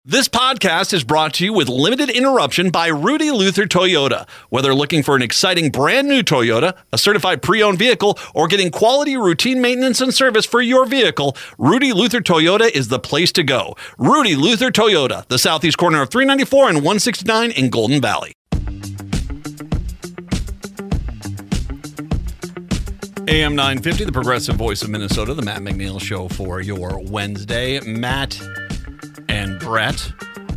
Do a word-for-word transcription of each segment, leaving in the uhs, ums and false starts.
This podcast is brought to you with limited interruption by Rudy Luther Toyota. Whether looking for an exciting brand new Toyota, a certified pre-owned vehicle, or getting quality routine maintenance and service for your vehicle, Rudy Luther Toyota is the place to go. Rudy Luther Toyota, the southeast corner of three ninety-four and one sixty-nine in Golden Valley. A M nine fifty, the progressive voice of Minnesota, the Matt McNeil Show for your Wednesday. Matt and Brett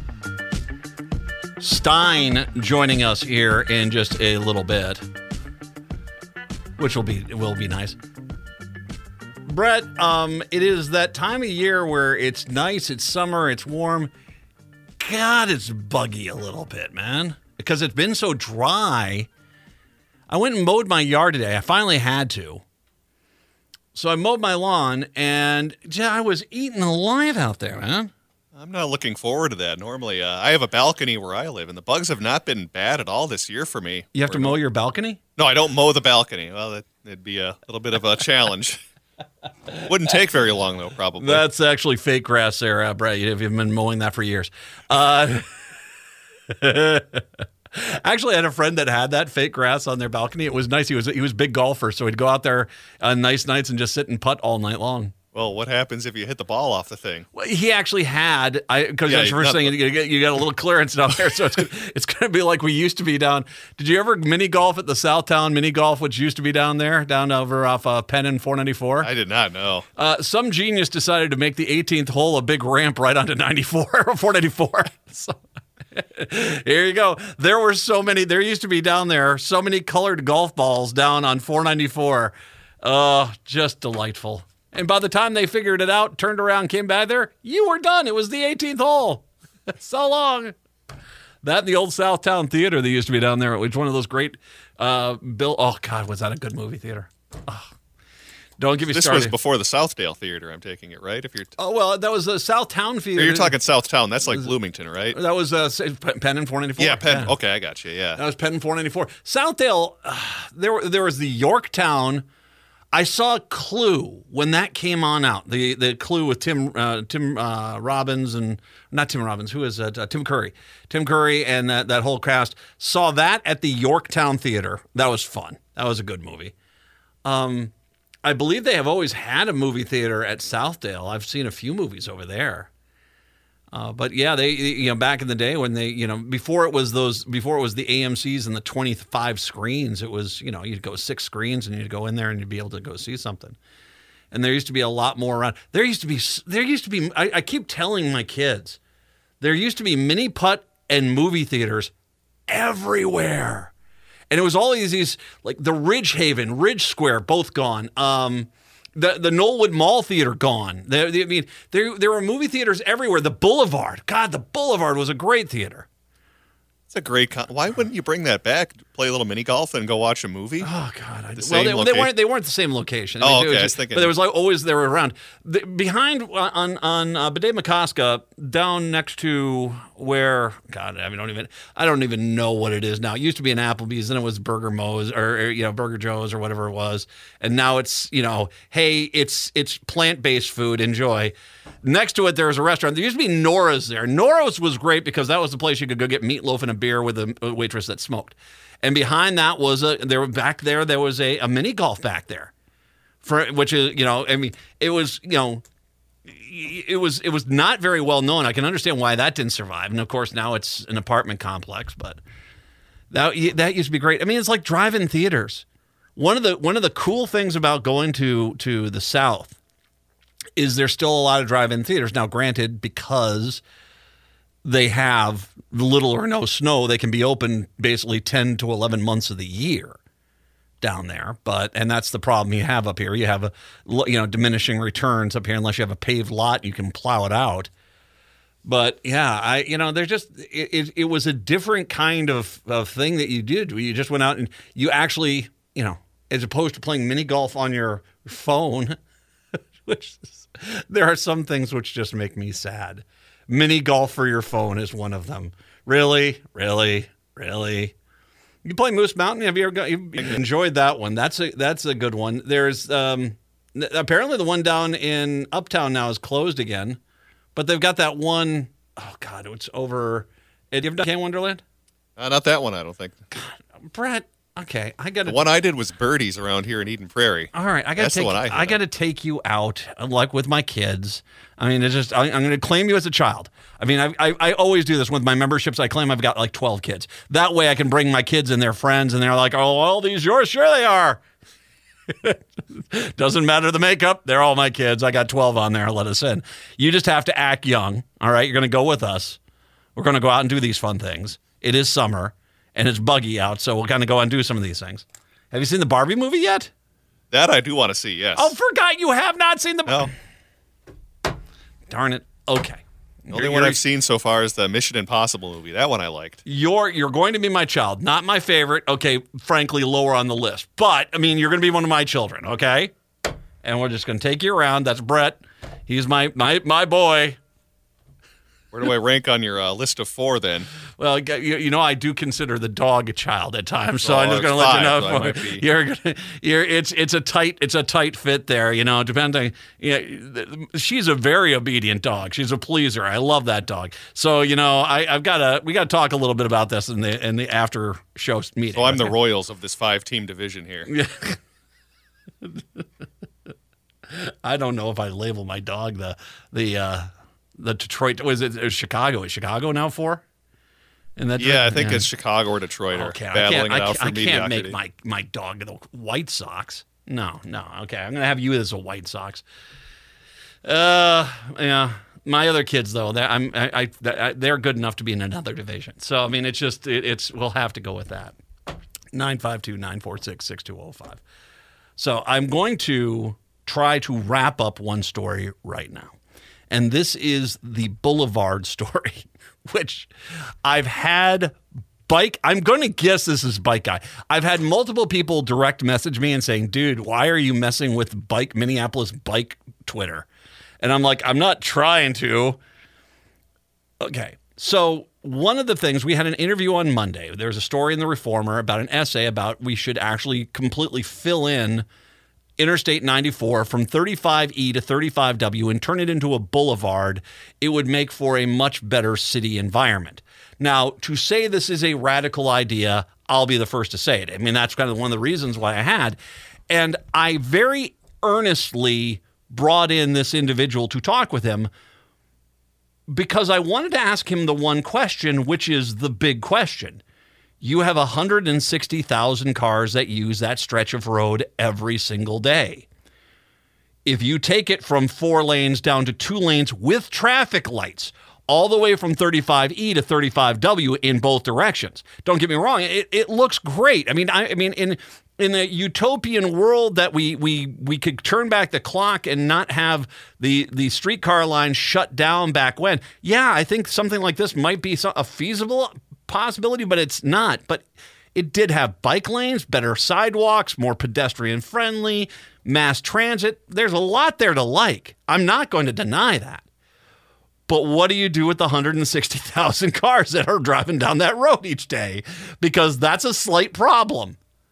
Stein joining us here in just a little bit, which will be will be nice. Brett, um, it is that time of year where it's nice, it's summer, it's warm. God, it's buggy a little bit, man, because it's been so dry. I went and mowed my yard today. I finally had to. So I mowed my lawn, and yeah, I was eaten alive out there, man. I'm not looking forward to that. Normally, uh, I have a balcony where I live, and the bugs have not been bad at all this year for me. You have to mow your balcony? No, I don't mow the balcony. Well, that, it'd be a little bit of a challenge. Wouldn't take very long, though, probably. That's actually fake grass there, uh, Brett. You've been mowing that for years. Uh, actually, I had a friend that had that fake grass on their balcony. It was nice. He was he was a big golfer, so he'd go out there on nice nights and just sit and putt all night long. Well, what happens if you hit the ball off the thing? Well, he actually had, I because Yeah, that's the first not- thing, you got, you got a little clearance down there, so it's gonna, it's going to be like we used to be down. Did you ever mini golf at the Southtown Mini Golf, which used to be down there, down over off uh, Penn and four ninety-four? I did not know. Uh, some genius decided to make the eighteenth hole a big ramp right onto ninety-four or four ninety-four. So, here you go. There were so many, there used to be down there, so many colored golf balls down on four ninety-four. Uh, just delightful. And by the time they figured it out, turned around, came back there, you were done. It was the eighteenth hole. So long. That and the old Southtown Theater that used to be down there, which was one of those great uh, Bill. Oh, God, was that a good movie theater? Oh, don't get me This started. was before the Southdale Theater, I'm taking it, right? If you're t- Oh, well, that was the Southtown Theater. Or you're talking Southtown. That's like Bloomington, right? That was uh, Penn and four ninety-four. Yeah, Penn. Okay, I got you, yeah. That was Penn and four ninety-four. Southdale, uh, there, there was the Yorktown. I saw Clue when that came on out. The the Clue with Tim uh, Tim uh, Robbins and not Tim Robbins. Who is it? Uh, Tim Curry. Tim Curry and that, that whole cast. Saw that at the Yorktown Theater. That was fun. That was a good movie. Um, I believe they have always had a movie theater at Southdale. I've seen a few movies over there. Uh, but yeah, they you know back in the day when they you know before it was those before it was the A M Cs and the twenty-five screens, it was you know you'd go six screens and you'd go in there and you'd be able to go see something. And there used to be a lot more around. There used to be there used to be I, I keep telling my kids there used to be mini putt and movie theaters everywhere, and it was all these, these like the Ridge Haven, Ridge Square, both gone. Um, The the Knollwood Mall Theater gone. There, I mean, there there were movie theaters everywhere. The Boulevard, God, the Boulevard was a great theater. It's a great con- Why wouldn't you bring that back? Play a little mini golf and go watch a movie? Oh God! I, The well, same they, they location? weren't they weren't the same location. Oh, it okay, was I was just- thinking- but there was like always they were around the, behind on on uh, Bidet McCoska, down next to where God I mean, don't even I don't even know what it is now. It used to be an Applebee's, then it was Burger Mo's or, or you know Burger Joe's or whatever it was, and now it's you know hey it's it's plant based food. Enjoy. Next to it, there was a restaurant. There used to be Nora's there. Nora's was great because that was the place you could go get meatloaf and a beer with a waitress that smoked. And behind that was a there back there there was a, a mini golf back there, for which is you know I mean it was you know it was it was not very well known. I can understand why that didn't survive. And of course now it's an apartment complex, but that that used to be great. I mean it's like drive-in theaters. One of the one of the cool things about going to to the South is there's still a lot of drive-in theaters. Now, granted, because they have little or no snow, they can be open basically ten to eleven months of the year down there. But and that's the problem you have up here. You have a you know diminishing returns up here unless you have a paved lot, you can plow it out. But yeah, I you know there's just it, it, it was a different kind of, of thing that you did. You just went out and you actually you know as opposed to playing mini golf on your phone. Which is, there are some things which just make me sad. Mini golf for your phone is one of them. Really, really, really. You play Moose Mountain? Have you ever got, you've enjoyed that one? That's a that's a good one. There's um, apparently the one down in Uptown now is closed again, but they've got that one oh God, it's over. Have you ever done Can Wonderland? Uh, not that one, I don't think. Brett, okay, I got The to. one I did was Birdies around here in Eden Prairie. All right, I got That's to the take. one I I, had. got to take you out, like with my kids. I mean, it's just I, I'm going to claim you as a child. I mean, I, I I always do this with my memberships. I claim I've got like twelve kids. That way, I can bring my kids and their friends, and they're like, "Oh, all these yours? Sure, they are." Doesn't matter the makeup. They're all my kids. I got twelve on there. Let us in. You just have to act young. All right, you're going to go with us. We're going to go out and do these fun things. It is summer. And it's buggy out, so we'll kind of go and do some of these things. Have you seen the Barbie movie yet? That I do want to see, yes. Oh, forgot you have not seen the. No. Darn it. Okay. The only one I've seen so far is the Mission Impossible movie. That one I liked. You're you're going to be my child, not my favorite. Okay, frankly, lower on the list. But I mean, you're going to be one of my children. Okay, and we're just going to take you around. That's Brett. He's my my my boy. Where do I rank on your uh, list of four then? Well, you, you know, I do consider the dog a child at times, so Oh, I'm just going to five, let so I you know. might be- You're, gonna, you're, it's, it's a tight, it's a tight fit there. You know, depending. You know, she's a very obedient dog. She's a pleaser. I love that dog. So you know, I, I've got to, we got to talk a little bit about this in the in the after show meeting. So I'm the Royals of this five-team division here. Yeah. I don't know if I label my dog the the. Uh, The Detroit was it, it was Chicago? Is Chicago now four? And that Yeah, I think it's Chicago or Detroit are okay, I battling can't, it I out can't, for I can't mediocrity. make my, my dog the White Sox. No, no. Okay, I'm gonna have you as a White Sox. Uh, yeah. My other kids though, they're, I'm I, I they're good enough to be in another division. So I mean, it's just it, it's we'll have to go with that. nine five two, nine four six, six two zero five. So I'm going to try to wrap up one story right now. And this is the Boulevard story, which I've had bike. I'm going to guess this is Bike Guy. I've had multiple people direct message me and saying, dude, why are you messing with bike Minneapolis bike Twitter? And I'm like, I'm not trying to. Okay. So one of the things, we had an interview on Monday. There's a story in the Reformer about an essay about we should actually completely fill in Interstate ninety-four from thirty-five E to thirty-five W and turn it into a boulevard. It would make for a much better city environment. Now, to say this is a radical idea, I'll be the first to say it. I mean, that's kind of one of the reasons why I had. And I very earnestly brought in this individual to talk with him because I wanted to ask him the one question, which is the big question. You have one hundred sixty thousand cars that use that stretch of road every single day. If you take it from four lanes down to two lanes with traffic lights, all the way from thirty-five E to thirty-five W in both directions. Don't get me wrong, it, it looks great. I mean, I, I mean, in in a utopian world that we we we could turn back the clock and not have the the streetcar line shut down back when. Yeah, I think something like this might be a feasible possibility, but it's not. But it did have bike lanes, better sidewalks, more pedestrian friendly, mass transit. There's a lot there to like. I'm not going to deny that. But what do you do with the one hundred sixty thousand cars that are driving down that road each day? Because that's a slight problem.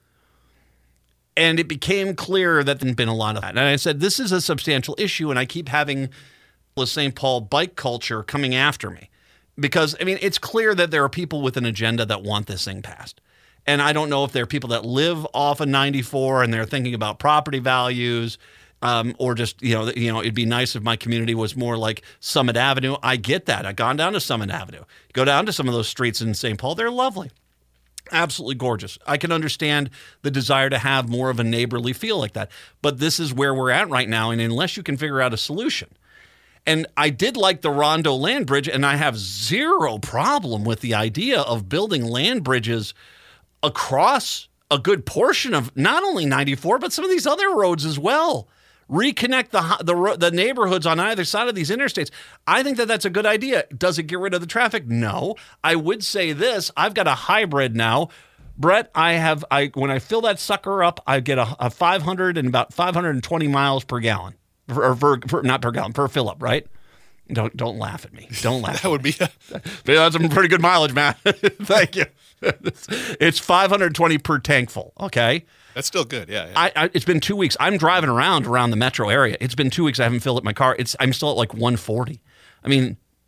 And it became clear that there'd been a lot of that. And I said, this is a substantial issue, and I keep having the Saint Paul bike culture coming after me. Because, I mean, it's clear that there are people with an agenda that want this thing passed. And I don't know if there are people that live off of ninety-four and they're thinking about property values, um, or just, you know, you know, it'd be nice if my community was more like Summit Avenue. I get that. I've gone down to Summit Avenue. Go down to some of those streets in Saint Paul. They're lovely. Absolutely gorgeous. I can understand the desire to have more of a neighborly feel like that. But this is where we're at right now. And unless you can figure out a solution. And I did like the Rondo land bridge, and I have zero problem with the idea of building land bridges across a good portion of not only ninety-four, but some of these other roads as well. Reconnect the, the the neighborhoods on either side of these interstates. I think that that's a good idea. Does it get rid of the traffic? No. I would say this. I've got a hybrid now. Brett, I have, I when I fill that sucker up, I get a, a five hundred and about five hundred twenty miles per gallon. Or per, per, not per gallon, per fill up, right? Don't don't laugh at me. Don't laugh. That would be a- That's some pretty good mileage, man. Thank you. It's five hundred twenty per tank full, okay? That's still good, yeah. yeah. I, I it's been two weeks. I'm driving around around the metro area. It's been two weeks I haven't filled up my car. It's I'm still at like one forty. I mean,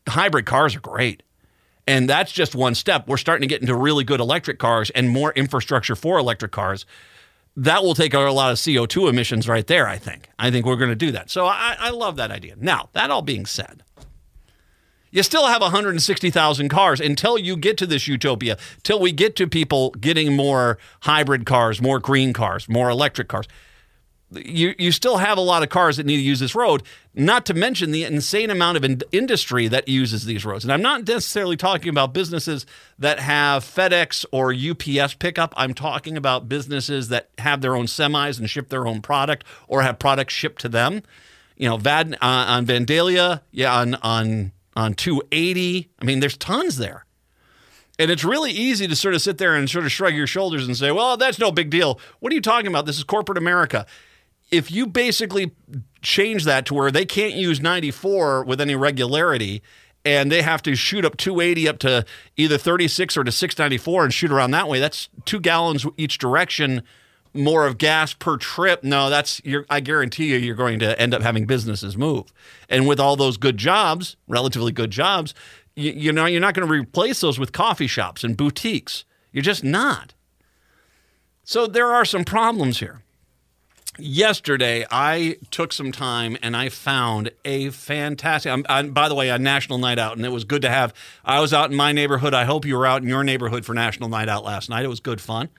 hybrid cars are great. And that's just one step. We're starting to get into really good electric cars and more infrastructure for electric cars. That will take out a lot of C O two emissions right there, I think. I think we're going to do that. So I, I love that idea. Now, that all being said, you still have one hundred sixty thousand cars until you get to this utopia, till we get to people getting more hybrid cars, more green cars, more electric cars. You you still have a lot of cars that need to use this road, not to mention the insane amount of in- industry that uses these roads. And I'm not necessarily talking about businesses that have FedEx or U P S pickup. I'm talking about businesses that have their own semis and ship their own product or have products shipped to them. You know, Vad, uh, on Vandalia, yeah, on, on, on two eighty. I mean, there's tons there. And it's really easy to sort of sit there and sort of shrug your shoulders and say, well, that's no big deal. What are you talking about? This is corporate America. If you basically change that to where they can't use ninety-four with any regularity and they have to shoot up two eighty up to either thirty-six or to six ninety-four and shoot around that way, that's two gallons each direction more of gas per trip. No, that's you're, I guarantee you you're going to end up having businesses move. And with all those good jobs, relatively good jobs, you, you know, you're not going to replace those with coffee shops and boutiques. You're just not. So there are some problems here. Yesterday, I took some time and I found a fantastic, I'm, I'm, by the way, a National Night Out, and it was good to have. I was out in my neighborhood. I hope you were out in your neighborhood for National Night Out last night. It was good fun.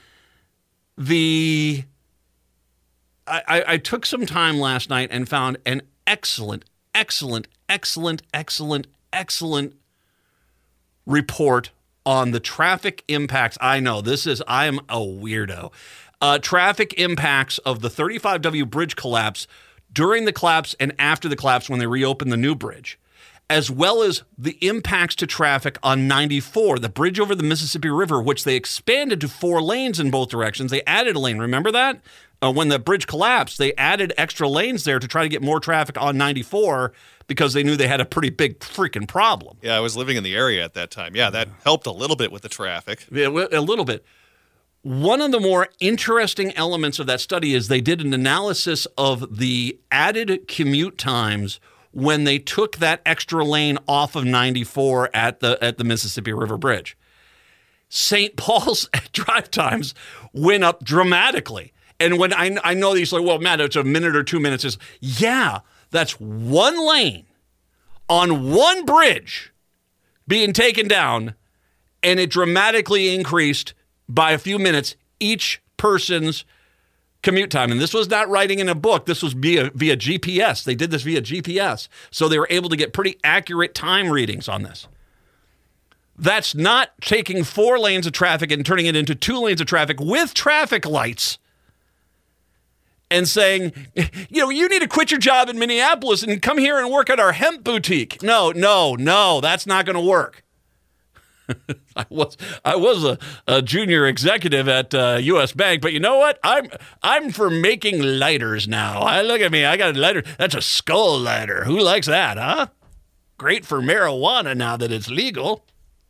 The I, I, I took some time last night and found an excellent, excellent, excellent, excellent, excellent report on the traffic impacts. I know this is, I am a weirdo. Uh, traffic impacts of the thirty-five W bridge collapse during the collapse and after the collapse when they reopened the new bridge, as well as the impacts to traffic on ninety-four, the bridge over the Mississippi River, which they expanded to four lanes in both directions. They added a lane. Remember that? Uh, when the bridge collapsed, they added extra lanes there to try to get more traffic on ninety-four because they knew they had a pretty big freaking problem. Yeah, I was living in the area at that time. Yeah, that helped a little bit with the traffic. Yeah, a little bit. One of the more interesting elements of that study is they did an analysis of the added commute times when they took that extra lane off of ninety-four at the at the Mississippi River Bridge. Saint Paul's drive times went up dramatically. And when I, I know these, like, well, Matt, it's a minute or two minutes. Is yeah, that's one lane on one bridge being taken down, and it dramatically increased by a few minutes each person's commute time. And this was not writing in a book. This was via, via G P S. They did this via G P S. So they were able to get pretty accurate time readings on this. That's not taking four lanes of traffic and turning it into two lanes of traffic with traffic lights and saying, you know, you need to quit your job in Minneapolis and come here and work at our hemp boutique. No, no, no, that's not going to work. I was I was a, a junior executive at uh, U S Bank, but you know what? I'm I'm for making lighters now. I look at me. I got a lighter. That's a skull lighter. Who likes that, huh? Great for marijuana now that it's legal.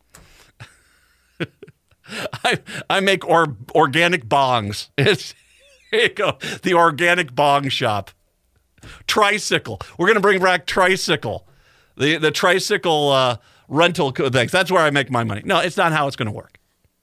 I I make or, organic bongs. It's, here you go. The organic bong shop. Tricycle. We're gonna bring back tricycle. The the tricycle. Uh, rental things. That's where I make my money. No, it's not how it's going to work.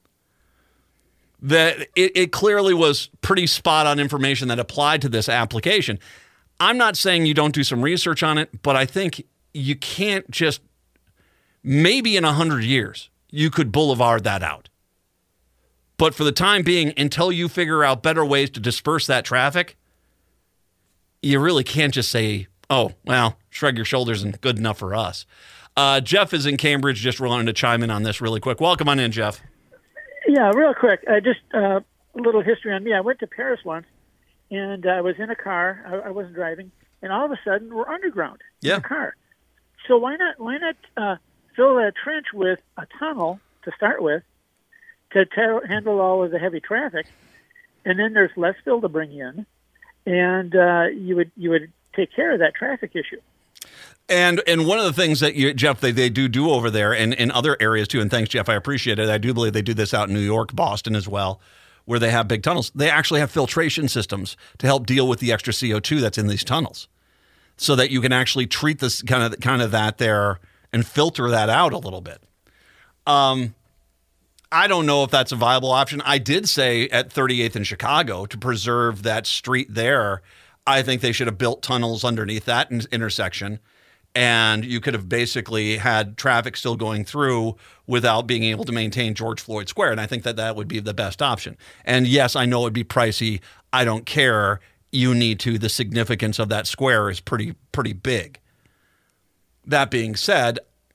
The, it, it clearly was pretty spot on information that applied to this application. I'm not saying you don't do some research on it, but I think you can't just, maybe in a hundred years, you could boulevard that out. But for the time being, until you figure out better ways to disperse that traffic, you really can't just say, oh, well, shrug your shoulders and good enough for us. Uh, Jeff is in Cambridge, just wanted to chime in on this really quick. Welcome on in, Jeff. Yeah, real quick. Uh, just uh, a little history on me. I went to Paris once, and I was in a car. I, I wasn't driving, and all of a sudden, we're underground yeah. in a car. So why not why not uh, fill that trench with a tunnel to start with to ta- handle all of the heavy traffic, and then there's less fill to bring in, and uh, you would you would take care of that traffic issue. And and one of the things that, you, Jeff, they, they do do over there and in other areas too, and thanks, Jeff, I appreciate it. I do believe they do this out in New York, Boston as well, where they have big tunnels. They actually have filtration systems to help deal with the extra C O two that's in these tunnels so that you can actually treat this kind of kind of that there and filter that out a little bit. Um, I don't know if that's a viable option. I did say at thirty-eighth in Chicago, to preserve that street there, I think they should have built tunnels underneath that in- intersection. And you could have basically had traffic still going through without being able to maintain George Floyd Square. And I think that that would be the best option. And yes, I know it'd be pricey. I don't care. You need to. The significance of that square is pretty, pretty big. That being said,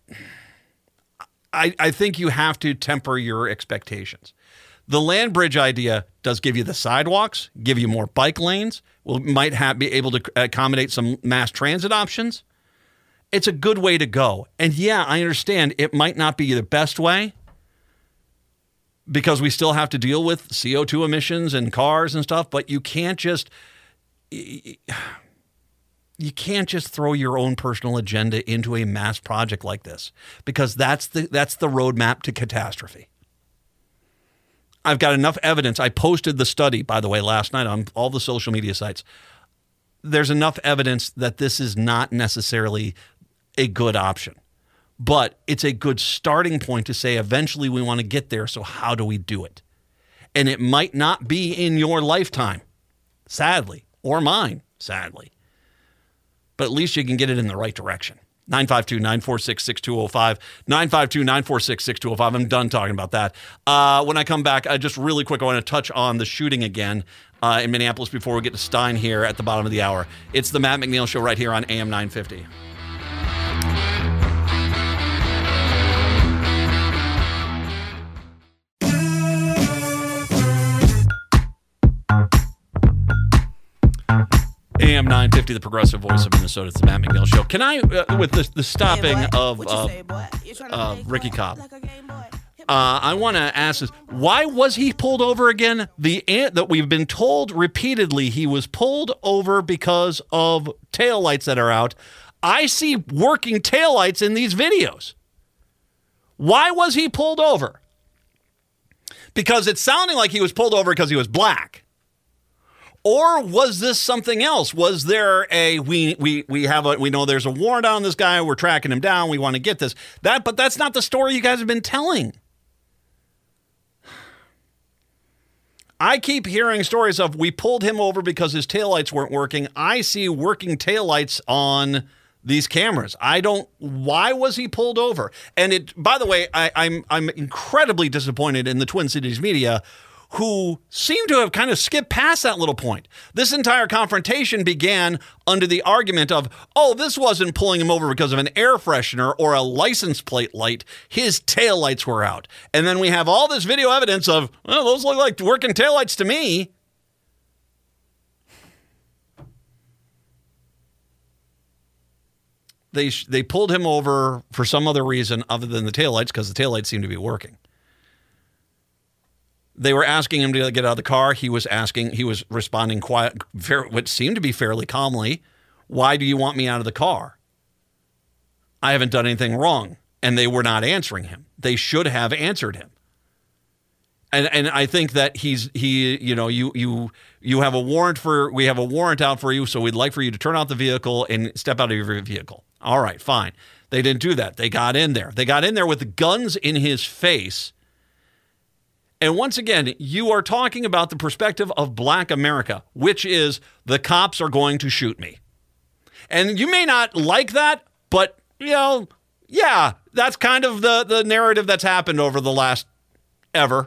I, I think you have to temper your expectations. The land bridge idea does give you the sidewalks, give you more bike lanes, will might have, be able to accommodate some mass transit options. It's a good way to go. And yeah, I understand it might not be the best way because we still have to deal with C O two emissions and cars and stuff, but you can't just you can't just throw your own personal agenda into a mass project like this, because that's the that's the roadmap to catastrophe. I've got enough evidence. I posted the study, by the way, last night on all the social media sites. There's enough evidence that this is not necessarily a good option, but it's a good starting point to say eventually we want to get there. So how do we do it? And it might not be in your lifetime, sadly, or mine, sadly, but at least you can get it in the right direction. nine five two, nine four six, six two zero five, nine five two, nine four six, six two zero five. I'm done talking about that. Uh, when I come back, I just really quick, I want to touch on the shooting again uh, in Minneapolis before we get to Stein here at the bottom of the hour. It's the Matt McNeil Show right here on A M nine fifty. A M nine fifty, the progressive voice of Minnesota. It's the Matt McNeil Show. Can I, uh, with the, the stopping hey, of uh, uh, Ricky Cobb, like uh, I want to ask this. Why was he pulled over again? The that we've been told repeatedly he was pulled over because of taillights that are out. I see working taillights in these videos. Why was he pulled over? Because it's sounding like he was pulled over because he was black. Or was this something else? Was there a we we we have a we know there's a warrant on this guy, we're tracking him down, we want to get this. That but that's not the story you guys have been telling. I keep hearing stories of we pulled him over because his taillights weren't working. I see working taillights on these cameras. I don't why was he pulled over? And it by the way, I, I'm I'm incredibly disappointed in the Twin Cities media, who seem to have kind of skipped past that little point. This entire confrontation began under the argument of, oh, this wasn't pulling him over because of an air freshener or a license plate light. His taillights were out. And then we have all this video evidence of, well, those look like working taillights to me. They, they pulled him over for some other reason other than the taillights, because the taillights seemed to be working. They were asking him to get out of the car. He was asking, he was responding quiet, fair, what seemed to be fairly calmly. Why do you want me out of the car? I haven't done anything wrong. And they were not answering him. They should have answered him. And and I think that he's, he, you know, you you you have a warrant for, we have a warrant out for you, so we'd like for you to turn out the vehicle and step out of your vehicle. All right, fine. They didn't do that. They got in there. They got in there with the guns in his face. And once again, you are talking about the perspective of Black America, which is the cops are going to shoot me. And you may not like that, but, you know, yeah, that's kind of the, the narrative that's happened over the last ever.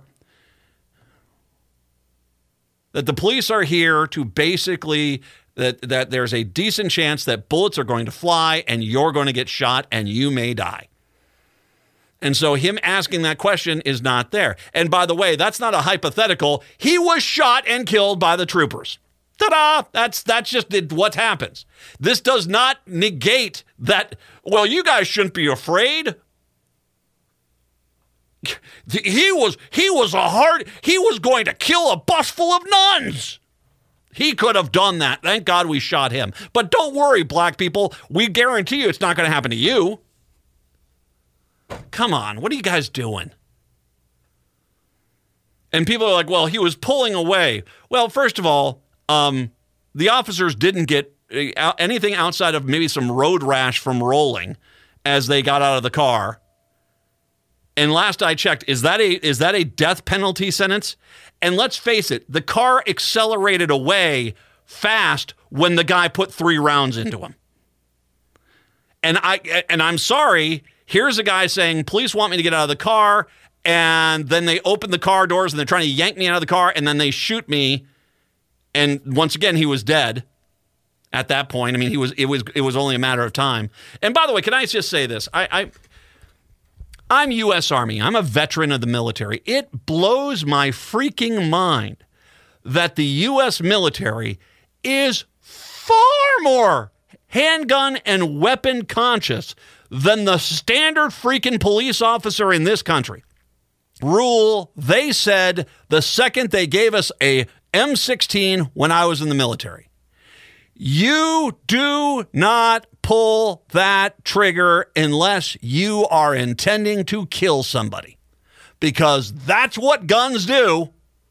That the police are here to basically, that, that there's a decent chance that bullets are going to fly and you're going to get shot and you may die. And so him asking that question is not there. And by the way, that's not a hypothetical. He was shot and killed by the troopers. Ta-da! That's that's just what happens. This does not negate that, well, you guys shouldn't be afraid. He was he was a hard he was going to kill a bus full of nuns. He could have done that. Thank God we shot him. But don't worry, black people. We guarantee you it's not going to happen to you. Come on, what are you guys doing? And people are like, well, he was pulling away. Well, first of all, um, the officers didn't get anything outside of maybe some road rash from rolling. as they got out of the car. And last I checked, is that a is that a death penalty sentence? And let's face it, the car accelerated away fast when the guy put three rounds into him. And I and I'm sorry, here's a guy saying, police want me to get out of the car, and then they open the car doors and they're trying to yank me out of the car, and then they shoot me. And once again, he was dead at that point. I mean, he was it was it was only a matter of time. And by the way, can I just say this? I, I I'm U S Army. I'm a veteran of the military. It blows my freaking mind that the U S military is far more handgun and weapon conscious than the standard freaking police officer in this country. Rule, they said the second they gave us a M sixteen when I was in the military. You do not pull that trigger unless you are intending to kill somebody, because that's what guns do.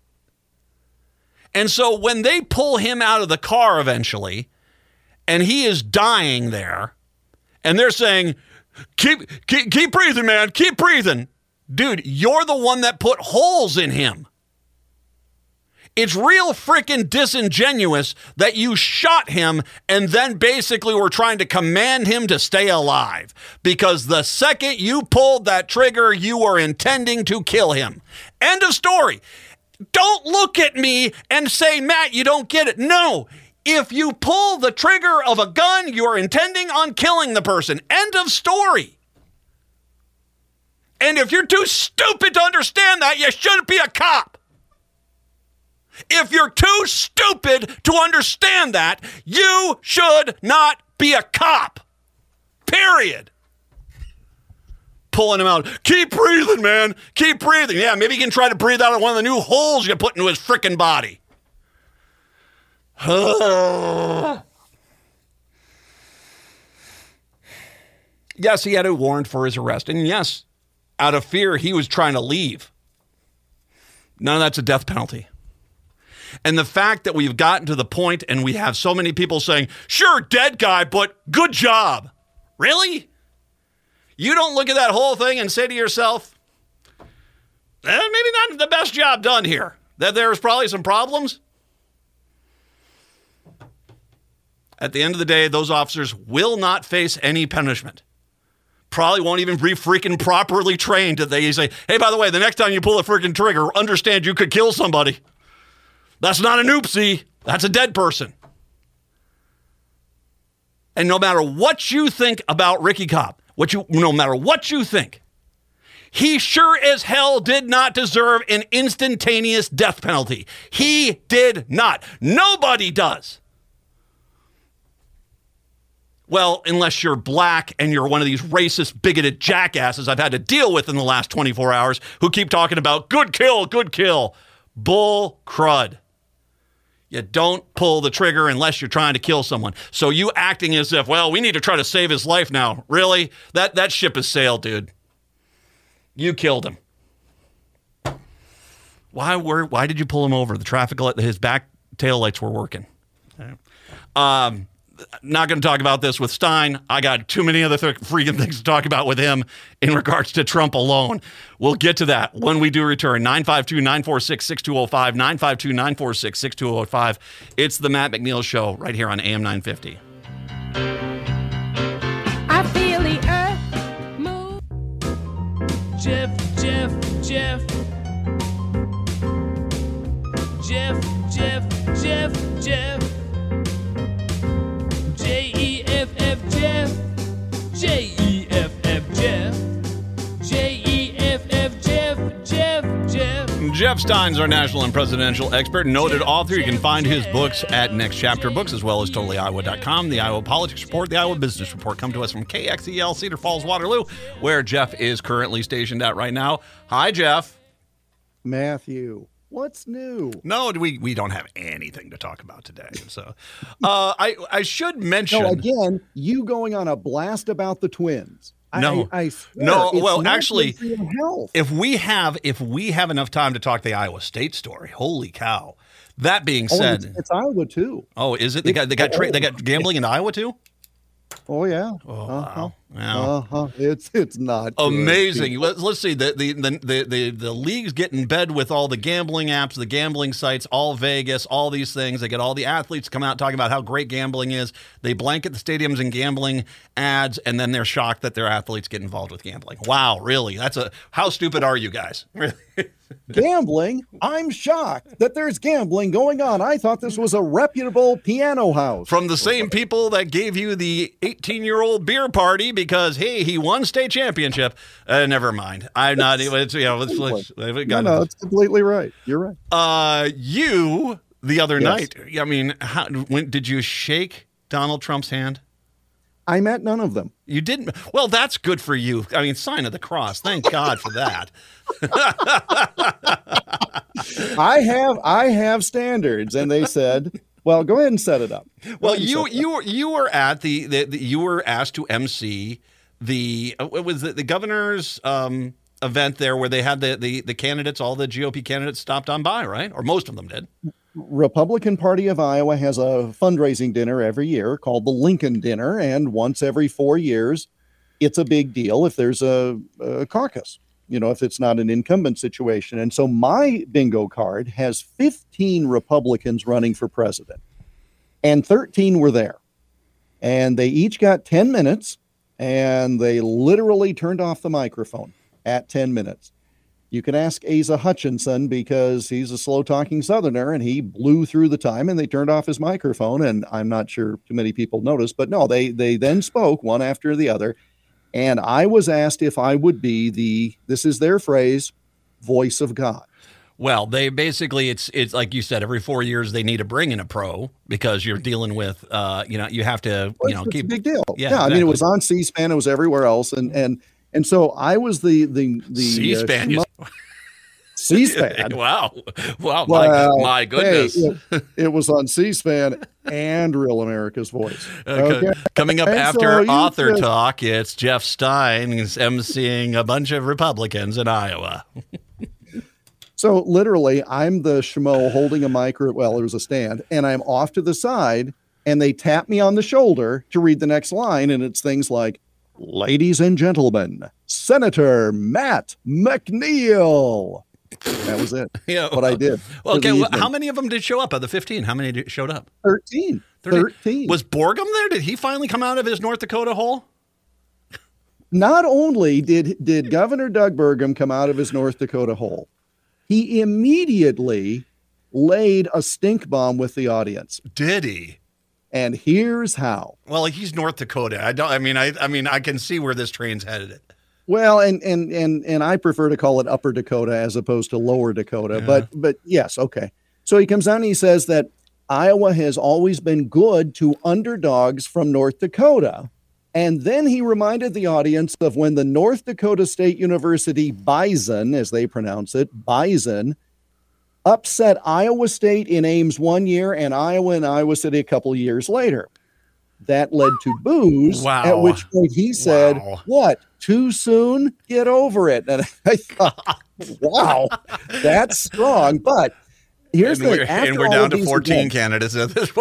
And so when they pull him out of the car eventually, and he is dying there, and they're saying, keep, keep, keep breathing, man, keep breathing. Dude, you're the one that put holes in him. It's real freaking disingenuous that you shot him and then basically were trying to command him to stay alive, because the second you pulled that trigger, you were intending to kill him. End of story. Don't look at me and say, Matt, you don't get it. No. If you pull the trigger of a gun, you are intending on killing the person. End of story. And if you're too stupid to understand that, you shouldn't be a cop. If you're too stupid to understand that, you should not be a cop. Period. Pulling him out. Keep breathing, man. Keep breathing. Yeah, maybe you can try to breathe out of one of the new holes you put into his frickin' body. Yes, he had a warrant for his arrest. And yes, out of fear, he was trying to leave. None of that's a death penalty. And the fact that we've gotten to the point and we have so many people saying, sure, dead guy, but good job. Really? You don't look at that whole thing and say to yourself, eh, maybe not the best job done here. That there's probably some problems. At the end of the day, those officers will not face any punishment. Probably won't even be freaking properly trained if they say, hey, by the way, the next time you pull a freaking trigger, understand you could kill somebody. That's not an oopsie. That's a dead person. And no matter what you think about Ricky Cobb, what you, no matter what you think, he sure as hell did not deserve an instantaneous death penalty. He did not. Nobody does. Well, unless you're black and you're one of these racist, bigoted jackasses I've had to deal with in the last twenty-four hours who keep talking about good kill, good kill. Bull crud. You don't pull the trigger unless you're trying to kill someone. So you acting as if, well, we need to try to save his life now. Really? That that ship has sailed, dude. You killed him. Why were? Why did you pull him over? The traffic light, his back tail lights were working. Um, not going to talk about this with Stein. I got too many other th- freaking things to talk about with him in regards to Trump alone. We'll get to that when we do return. nine five two, nine four six, six two zero five, nine five two, nine four six, six two zero five. It's the Matt McNeil Show right here on A M nine fifty. I feel the earth move. Jeff, Jeff, Jeff. Jeff, Jeff, Jeff, Jeff. J E F F Jeff, J E F F Jeff, J E F F Jeff, Jeff, Jeff. Jeff Stein's our national and presidential expert, noted author. You can find his books at Next Chapter Books, as well as totally iowa dot com, the Iowa Politics Report, the Iowa Business Report. Come to us from K X E L Cedar Falls, Waterloo, where Jeff is currently stationed at right now. Hi, Jeff. Matthew. What's new? No, we we don't have anything to talk about today. So, uh, I I should mention. No, again, you going on a blast about the Twins. No, I, I swear, no. it's Well, not actually, good for your health. if we have if we have enough time to talk the Iowa State story, holy cow! That being Oh, said, it's, it's Iowa too. oh, is it? They got they got tra- they got gambling in Iowa too. Oh yeah. Oh Uh-huh. wow! Wow. Uh-huh. It's it's not good, Amazing. people. Let's, let's see. The, the, the, the, the, the leagues get in bed with all the gambling apps, the gambling sites, all Vegas, all these things. They get all the athletes come out talking about how great gambling is. They blanket the stadiums in gambling ads, and then they're shocked that their athletes get involved with gambling. Wow, really? That's a how stupid are you guys? Really? Gambling? I'm shocked that there's gambling going on. I thought this was a reputable piano house. From the same people that gave you the eighteen-year-old beer party because, hey, he won state championship. Uh, never mind. I'm not even, it's, you know, it's, it's, it's, no, no, it's completely right. You're right. Uh, you, the other Yes. night, I mean, how, when, did you shake Donald Trump's hand? I met none of them. You didn't? Well, that's good for you. I mean, sign of the cross. Thank God for that. I have I have standards, and they said, "Well, go ahead and set it up." Go Well, ahead and you set it you were you were at the, the, the you were asked to emcee the uh, it was the, the governor's um, event there where they had the, the the candidates, all the G O P candidates stopped on by, right? Or most of them did. Republican Party of Iowa has a fundraising dinner every year called the Lincoln Dinner, and once every four years, it's a big deal if there's a, a caucus, you know, if it's not an incumbent situation. And so my bingo card has fifteen Republicans running for president, and thirteen were there. And they each got ten minutes, and they literally turned off the microphone at ten minutes. You can ask Asa Hutchinson because he's a slow-talking Southerner, and he blew through the time, and they turned off his microphone, and I'm not sure too many people noticed, but no, they they then spoke one after the other, and I was asked if I would be the, this is their phrase, voice of God. Well, they basically it's it's like you said, every four years they need to bring in a pro because you're dealing with uh you know you have to Well, you know it's keep a big deal. Yeah, Yeah, I mean, exactly. it was on C-SPAN, it was everywhere else, and and and so I was the the the C-SPAN. uh, you- C-SPAN. Wow, wow, Well, my, my goodness. hey, it, it was on C-SPAN and Real America's Voice. Okay. Okay. Coming up And after so you Author just- Talk, it's Jeff Stein who's emceeing a bunch of Republicans in Iowa. So literally, I'm the schmo holding a micro. Well, there was a stand, and I'm off to the side, and they tap me on the shoulder to read the next line, and it's things like, "Ladies and gentlemen, Senator Matt McNeil." That was it. Yeah. What I did. Well, for the okay, well, evening. how many of them did show up of the fifteen? How many did, showed up? thirteen. thirteen. Was Borgum there? Did he finally come out of his North Dakota hole? Not only did did Governor Doug Burgum come out of his North Dakota hole, he immediately laid a stink bomb with the audience. Did he? And here's how. Well, he's North Dakota. I don't. I mean, I. I mean, I can see where this train's headed. Well, and and and and I prefer to call it Upper Dakota as opposed to Lower Dakota. Yeah. But but yes, okay. So he comes out and he says that Iowa has always been good to underdogs from North Dakota. And then he reminded the audience of when the North Dakota State University Bison, as they pronounce it, Bison, upset Iowa State in Ames one year and Iowa and Iowa City a couple of years later. That led to boos, Wow. at which point he said, Wow. "What? Too soon? Get over it." And I thought, wow, that's strong. But here's and the we're, thing. After and we're all down of to these fourteen events, candidates at this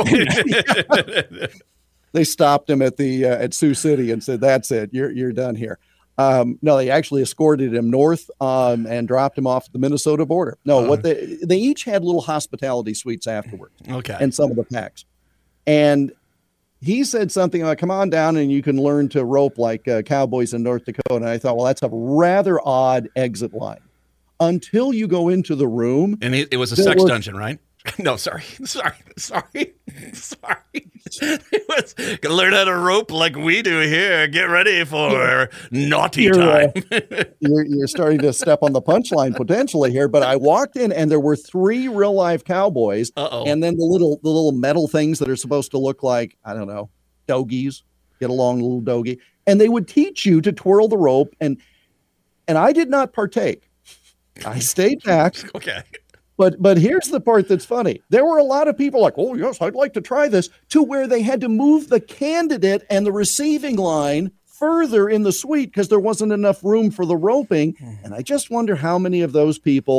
point. they stopped him at the uh, at Sioux City and said, "That's it. You're you're done here." Um, no, they actually escorted him north um, and dropped him off at the Minnesota border. No, Uh-huh. what they they each had little hospitality suites afterwards. Okay. And some of the packs. And he said something like, "Come on down and you can learn to rope like uh, cowboys in North Dakota." And I thought, well, that's a rather odd exit line. Until you go into the room. And it, it was a There sex was- dungeon, right? No, sorry, sorry, sorry, sorry. It was gonna learn how to rope like we do here. Get ready for naughty You're, uh, time. you're, you're starting to step on the punchline potentially here, but I walked in and there were three real life cowboys, Uh-oh. and then the little the little metal things that are supposed to look like, I don't know, dogies, get along, little doggy, and they would teach you to twirl the rope, and and I did not partake. I stayed back. Okay. But but here's the part that's funny. There were a lot of people like, "Oh, yes, I'd like to try this," to where they had to move the candidate and the receiving line further in the suite because there wasn't enough room for the roping. And I just wonder how many of those people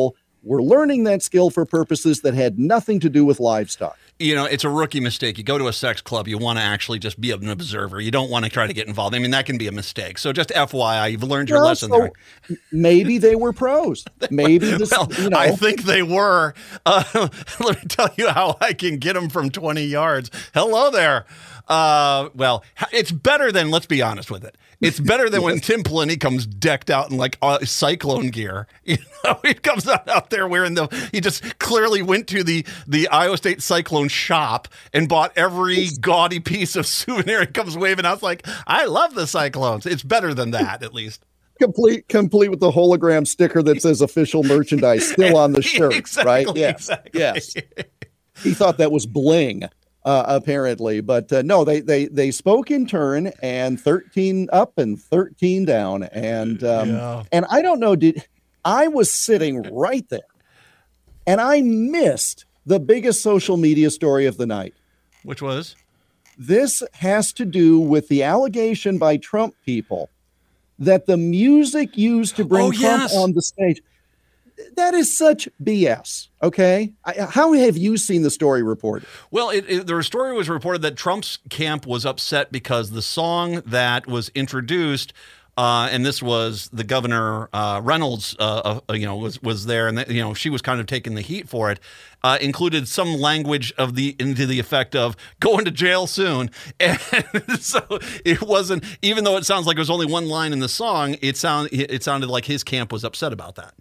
were learning that skill for purposes that had nothing to do with livestock. You know, it's a rookie mistake. You go to a sex club, you want to actually just be an observer. You don't want to try to get involved. I mean, that can be a mistake. So just F Y I, you've learned your Well, lesson so there. Maybe they were pros. Maybe this, Well, you know, I think they were. Uh, let me tell you how I can get them from twenty yards. Hello there. Uh, well, it's better than, let's be honest with it. It's better than when Tim Plinny comes decked out in like uh, cyclone gear. You know, he comes out, out there wearing the, he just clearly went to the, the Iowa State Cyclone shop and bought every gaudy piece of souvenir. He comes waving out. It's like, I love the Cyclones. It's better than that, at least. complete complete with the hologram sticker that says official merchandise still on the shirt, Exactly, right? Yes. exactly. Yes. He thought that was bling. Uh, apparently, but uh, no, they they they spoke in turn, and thirteen up and thirteen down, and um, Yeah. and I don't know. Did I was sitting right there, and I missed the biggest social media story of the night. Which was? This has to do with the allegation by Trump people that the music used to bring Oh, Trump yes. on the stage. That is such B S. Okay, I, how have you seen the story reported? Well, it, it, the story was reported that Trump's camp was upset because the song that was introduced, uh, and this was the Governor uh, Reynolds, uh, uh, you know, was was there, and you know, she was kind of taking the heat for it. Uh, included some language of the into the effect of going to jail soon, and so it wasn't. Even though it sounds like it was only one line in the song, it sound it sounded like his camp was upset about that.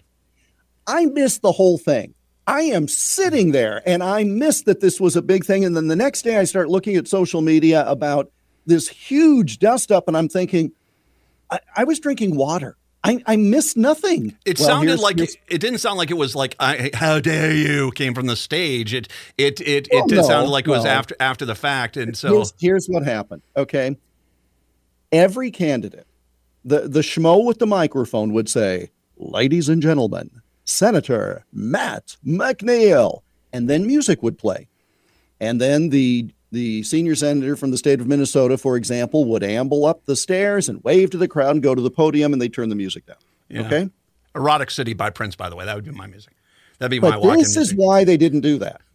I missed the whole thing. I am sitting there and I missed that this was a big thing. And then the next day I start looking at social media about this huge dust up, and I'm thinking, I, I was drinking water. I, I missed nothing. It Well, sounded here's- like here's- it, it didn't sound like it was like I, "How dare you" came from the stage. It it it Well, it did no, sound like it was no. after after the fact, and so here's, here's what happened. Okay. Every candidate, the, the schmo with the microphone would say, "Ladies and gentlemen, Senator Matt McNeil," and then music would play. And then the the senior senator from the state of Minnesota, for example, would amble up the stairs and wave to the crowd and go to the podium, and they turn the music down. Yeah. Okay. "Erotic City" by Prince, by the way, that would be my music. That'd be my But walk-in this is music. why they didn't do that.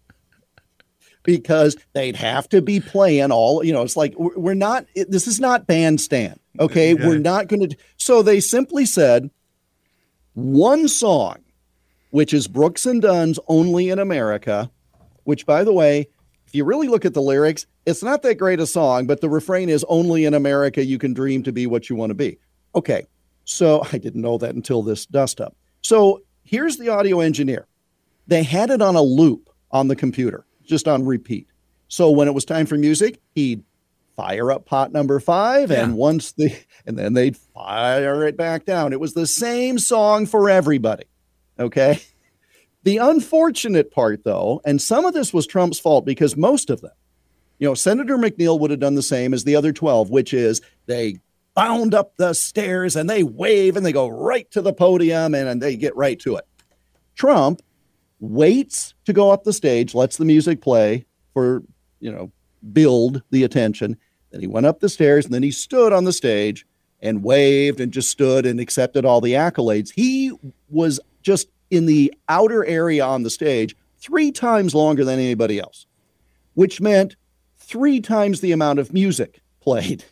Because they'd have to be playing all, you know, it's like, we're we're not, it, this is not bandstand. Okay. Yeah. We're not going to. So they simply said one song, which is Brooks and Dunn's "Only in America," which, by the way, if you really look at the lyrics, it's not that great a song, but the refrain is "Only in America you can dream to be what you want to be." Okay. So I didn't know that until this dust up. So here's the audio engineer. They had it on a loop on the computer, just on repeat. So when it was time for music, he'd fire up pot number five, and Yeah. once the, and then they'd fire it back down. It was the same song for everybody. Okay. The unfortunate part, though, and some of this was Trump's fault because most of them, you know, Senator McNeil would have done the same as the other twelve, which is they bound up the stairs and they wave and they go right to the podium and, and they get right to it. Trump waits to go up the stage, lets the music play for, you know, build the attention. Then he went up the stairs and then he stood on the stage and waved and just stood and accepted all the accolades. He was just in the outer area on the stage three times longer than anybody else, which meant three times the amount of music played,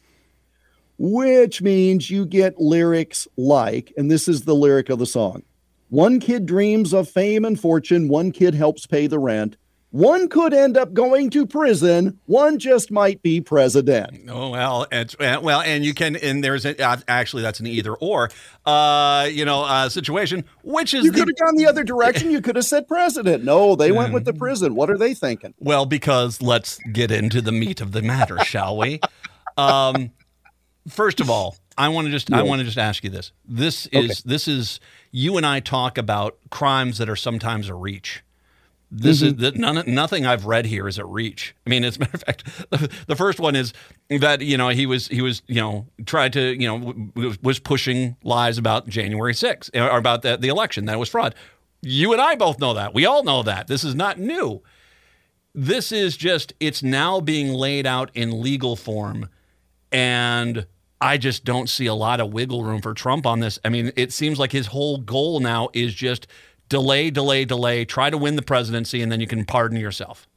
which means you get lyrics like, and this is the lyric of the song: "One kid dreams of fame and fortune. One kid helps pay the rent. One could end up going to prison. One just might be president." Oh, well, it's, uh, well, and you can, and there's a, uh, actually that's an either or, uh, you know, uh, situation, which is You the, could have gone the other direction. You could have said president. No, they went with the prison. What are they thinking? well, because let's get into the meat of the matter, shall we? Um, first of all, I want to just, I want to just ask you this. This is, Okay. this is, you and I talk about crimes that are sometimes a reach. This is that none, nothing I've read here is a reach. I mean, as a matter of fact, the first one is that, you know, he was, he was, you know, tried to, you know, w- was pushing lies about January sixth or about the, the election. That was fraud. You and I both know that. We all know that. This is not new. This is just, it's now being laid out in legal form. And I just don't see a lot of wiggle room for Trump on this. I mean, it seems like his whole goal now is just delay, delay, delay, try to win the presidency, and then you can pardon yourself.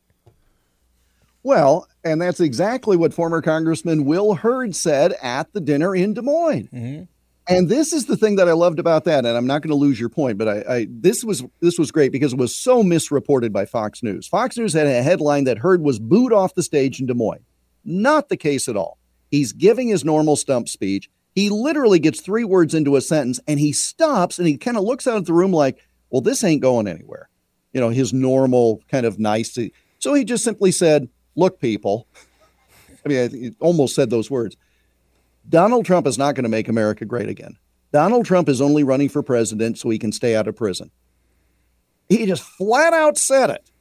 Well, and that's exactly what former Congressman Will Hurd said at the dinner in Des Moines. Mm-hmm. And this is the thing that I loved about that. And I'm not going to lose your point, but I, I this was this was great because it was so misreported by Fox News. Fox News had a headline that Hurd was booed off the stage in Des Moines. Not the case at all. He's giving his normal stump speech. He literally gets three words into a sentence and he stops and he kind of looks out at the room like, well, this ain't going anywhere. You know, his normal kind of nice. So he just simply said, look, people, I mean, he almost said those words. Donald Trump is not going to make America great again. Donald Trump is only running for president so he can stay out of prison. He just flat out said it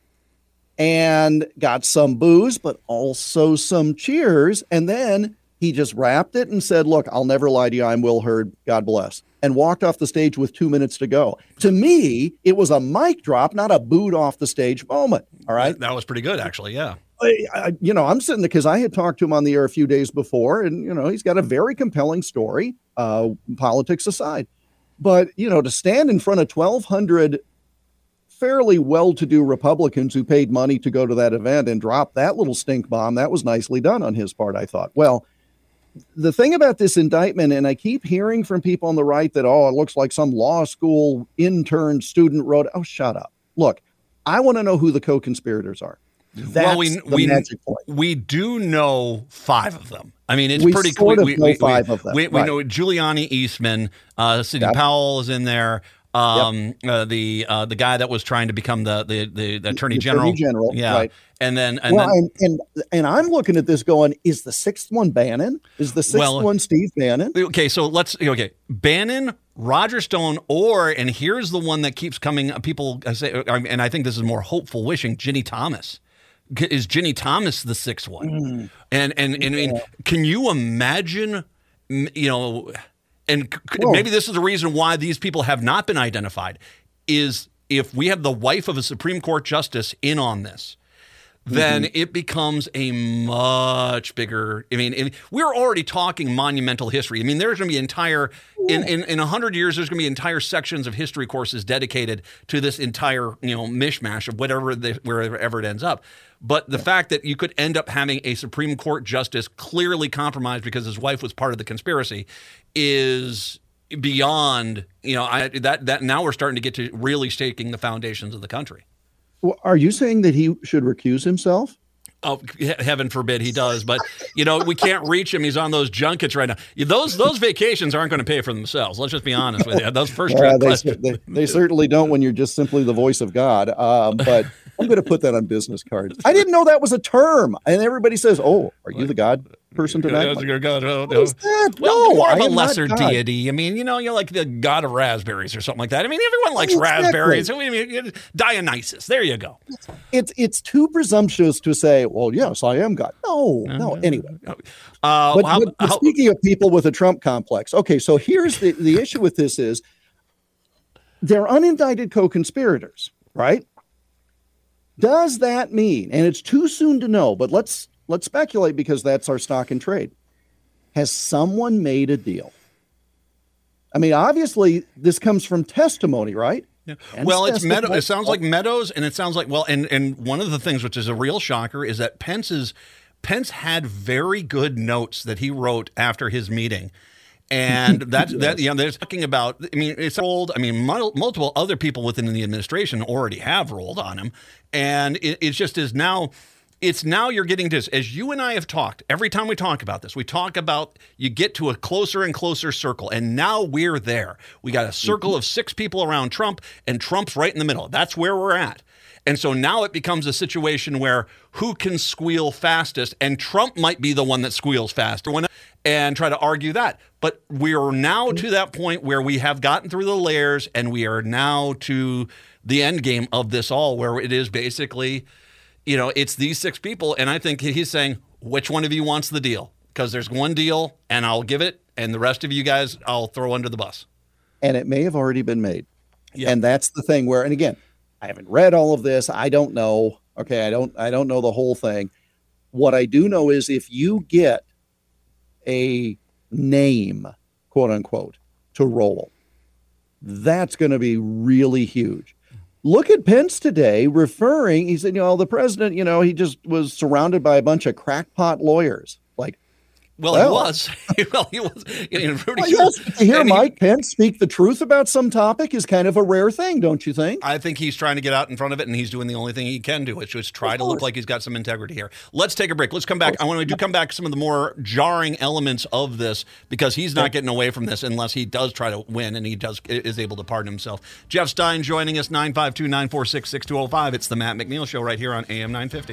and got some boos, but also some cheers. And then he just wrapped it and said, look, I'll never lie to you. I'm Will Hurd. God bless. And walked off the stage with two minutes to go. To me, it was a mic drop, not a booed off the stage moment. All right. That was pretty good, actually. Yeah. I, I, you know, I'm sitting there because I had talked to him on the air a few days before, and, you know, he's got a very compelling story, uh, politics aside. But, you know, to stand in front of twelve hundred fairly well-to-do Republicans who paid money to go to that event and drop that little stink bomb, that was nicely done on his part, I thought. Well, the thing about this indictment, and I keep hearing from people on the right that, oh, it looks like some law school intern student wrote, oh, shut up. Look, I want to know who the co-conspirators are. That's well, we the we, magic point. we do know five of them. I mean, it's we pretty sort clear. of We, know we, five we, of them. We, we right. know Giuliani, Eastman, uh, Sidney Yep. Powell is in there. Um, yep. uh, the uh, the guy that was trying to become the the, the, the attorney the general. Attorney General, yeah. right. And then and well, then and, and and I'm looking at this going, is the sixth one Bannon? Is the sixth Well, one Steve Bannon? okay, so let's okay, Bannon, Roger Stone, or and here's the one that keeps coming. People say, and I think this is more hopeful wishing. Ginny Thomas. Is Ginny Thomas the sixth one? Mm. And, and and I mean, can you imagine? You know, and c- maybe this is the reason why these people have not been identified. Is if we have the wife of a Supreme Court justice in on this, then mm-hmm. it becomes a much bigger. I mean, it, we're already talking monumental history. I mean, there's going to be entire in in in a hundred years. There's going to be entire sections of history courses dedicated to this entire you know mishmash of whatever the, wherever it ends up. But the yeah. fact that you could end up having a Supreme Court justice clearly compromised because his wife was part of the conspiracy is beyond. You know, I, that that now we're starting to get to really staking the foundations of the country. Well, are you saying that he should recuse himself? Oh, heaven forbid he does. But, you know, we can't reach him. He's on those junkets right now. Those those vacations aren't going to pay for themselves. Let's just be honest with you. Those first yeah, trips. they, they, they certainly don't when you're just simply the voice of God. Um, but I'm going to put that on business cards. I didn't know that was a term. And everybody says, oh, are you the God person tonight? Like, God, oh, what is that? Well, no, more of I a am lesser not God. deity. I mean, you know, you're like the god of raspberries or something like that. I mean, everyone likes Exactly. raspberries. I mean, Dionysus. There you go. It's it's too presumptuous to say, well, yes, I am God. No, no. Anyway. Uh, but, how, but, but how, speaking of people with a Trump complex, okay, so here's the, the issue with this is they're unindicted co-conspirators, right? Does that mean, and it's too soon to know, but let's let's speculate because that's our stock and trade. Has someone made a deal? I mean, obviously, this comes from testimony, right? Yeah. Well, it's Meadows. It sounds like Meadows, and it sounds like well, and and one of the things which is a real shocker is that Pence's Pence had very good notes that he wrote after his meeting. And that's yes. that, you know, they're talking about, I mean, it's rolled. I mean, mul- multiple other people within the administration already have rolled on him. And it, it just is now, it's now you're getting to, as you and I have talked, every time we talk about this, we talk about you get to a closer and closer circle. And now we're there. We got a circle mm-hmm. of six people around Trump, and Trump's right in the middle. That's where we're at. And so now it becomes a situation where who can squeal fastest, and Trump might be the one that squeals faster and try to argue that. But we are now to that point where we have gotten through the layers, and we are now to the end game of this all, where it is basically, you know, it's these six people. And I think he's saying, which one of you wants the deal? Because there's one deal, and I'll give it, and the rest of you guys I'll throw under the bus. And it may have already been made. Yeah. And that's the thing where, and again, I haven't read all of this. I don't know. Okay, I don't I don't know the whole thing. What I do know is if you get a name, quote unquote, to roll, that's going to be really huge. Look at Pence today referring, he said, you know, the president, you know, he just was surrounded by a bunch of crackpot lawyers. Like, Well, Well- he was. well, he was. You know, Rudy well, Giuliani- yes, to hear and he- Mike Pence speak the truth about some topic is kind of a rare thing, don't you think? I think he's trying to get out in front of it, and he's doing the only thing he can do, which is try Of to look course. like he's got some integrity here. Let's take a break. Let's come back. I want to do come back to some of the more jarring elements of this, because he's not getting away from this unless he does try to win and he does is able to pardon himself. Jeff Stein joining us, nine five two, nine four six, six two zero five. It's the Matt McNeil Show right here on A M nine fifty.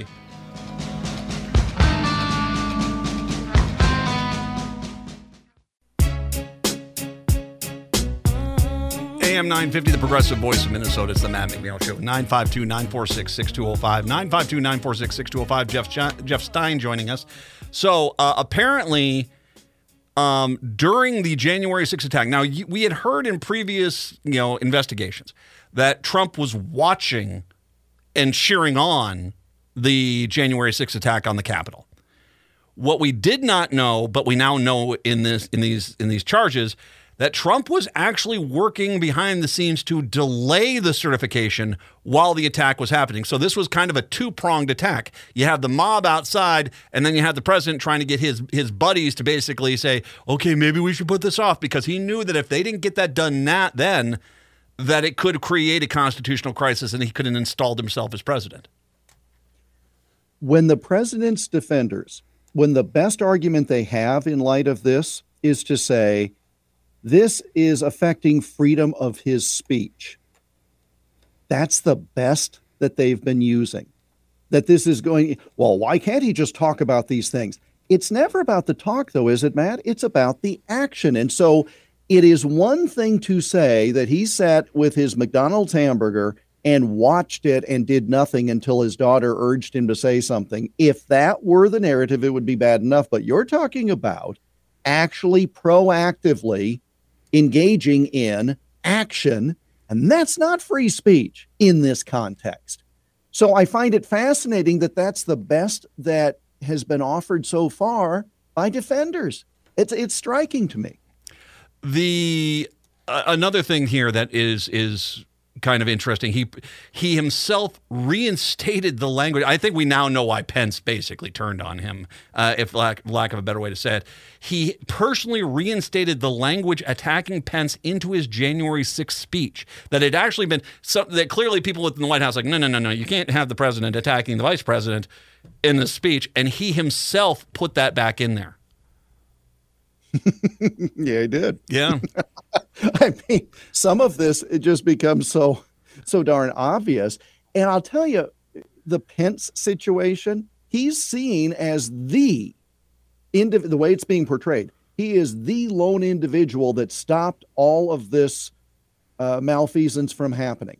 A M nine fifty, the progressive voice of Minnesota. It's the Matt McNeil Show. nine five two, nine four six, six two zero five. nine five two, nine four six, six two zero five. Jeff, Jeff Stein joining us. So uh, apparently, um, during the January sixth attack, now you, we had heard in previous you know investigations that Trump was watching and cheering on the January sixth attack on the Capitol. What we did not know, but we now know in this in these in these charges, that Trump was actually working behind the scenes to delay the certification while the attack was happening. So this was kind of a two-pronged attack. You have the mob outside, and then you have the president trying to get his his buddies to basically say, okay, maybe we should put this off, because he knew that if they didn't get that done that then, that it could create a constitutional crisis and he couldn't install himself as president. When the president's defenders, when the best argument they have in light of this is to say, this is affecting freedom of his speech. That's the best that they've been using. That this is going, well, why can't he just talk about these things? It's never about the talk, though, is it, Matt? It's about the action. And so it is one thing to say that he sat with his McDonald's hamburger and watched it and did nothing until his daughter urged him to say something. If that were the narrative, it would be bad enough. But you're talking about actually proactively engaging in action, and that's not free speech in this context. So I find it fascinating that that's the best that has been offered so far by defenders. It's it's striking to me. The uh, another thing here that is is kind of interesting. He he himself reinstated the language. I think we now know why Pence basically turned on him, uh, if lack lack of a better way to say it. He personally reinstated the language attacking Pence into his January sixth speech. That had actually been something that clearly people within the White House like, no, no, no, no, you can't have the president attacking the vice president in the speech, and he himself put that back in there. Yeah, he did. Yeah. I mean, some of this, it just becomes so, so darn obvious. And I'll tell you, the Pence situation, he's seen as the, indiv- the way it's being portrayed, he is the lone individual that stopped all of this uh, malfeasance from happening.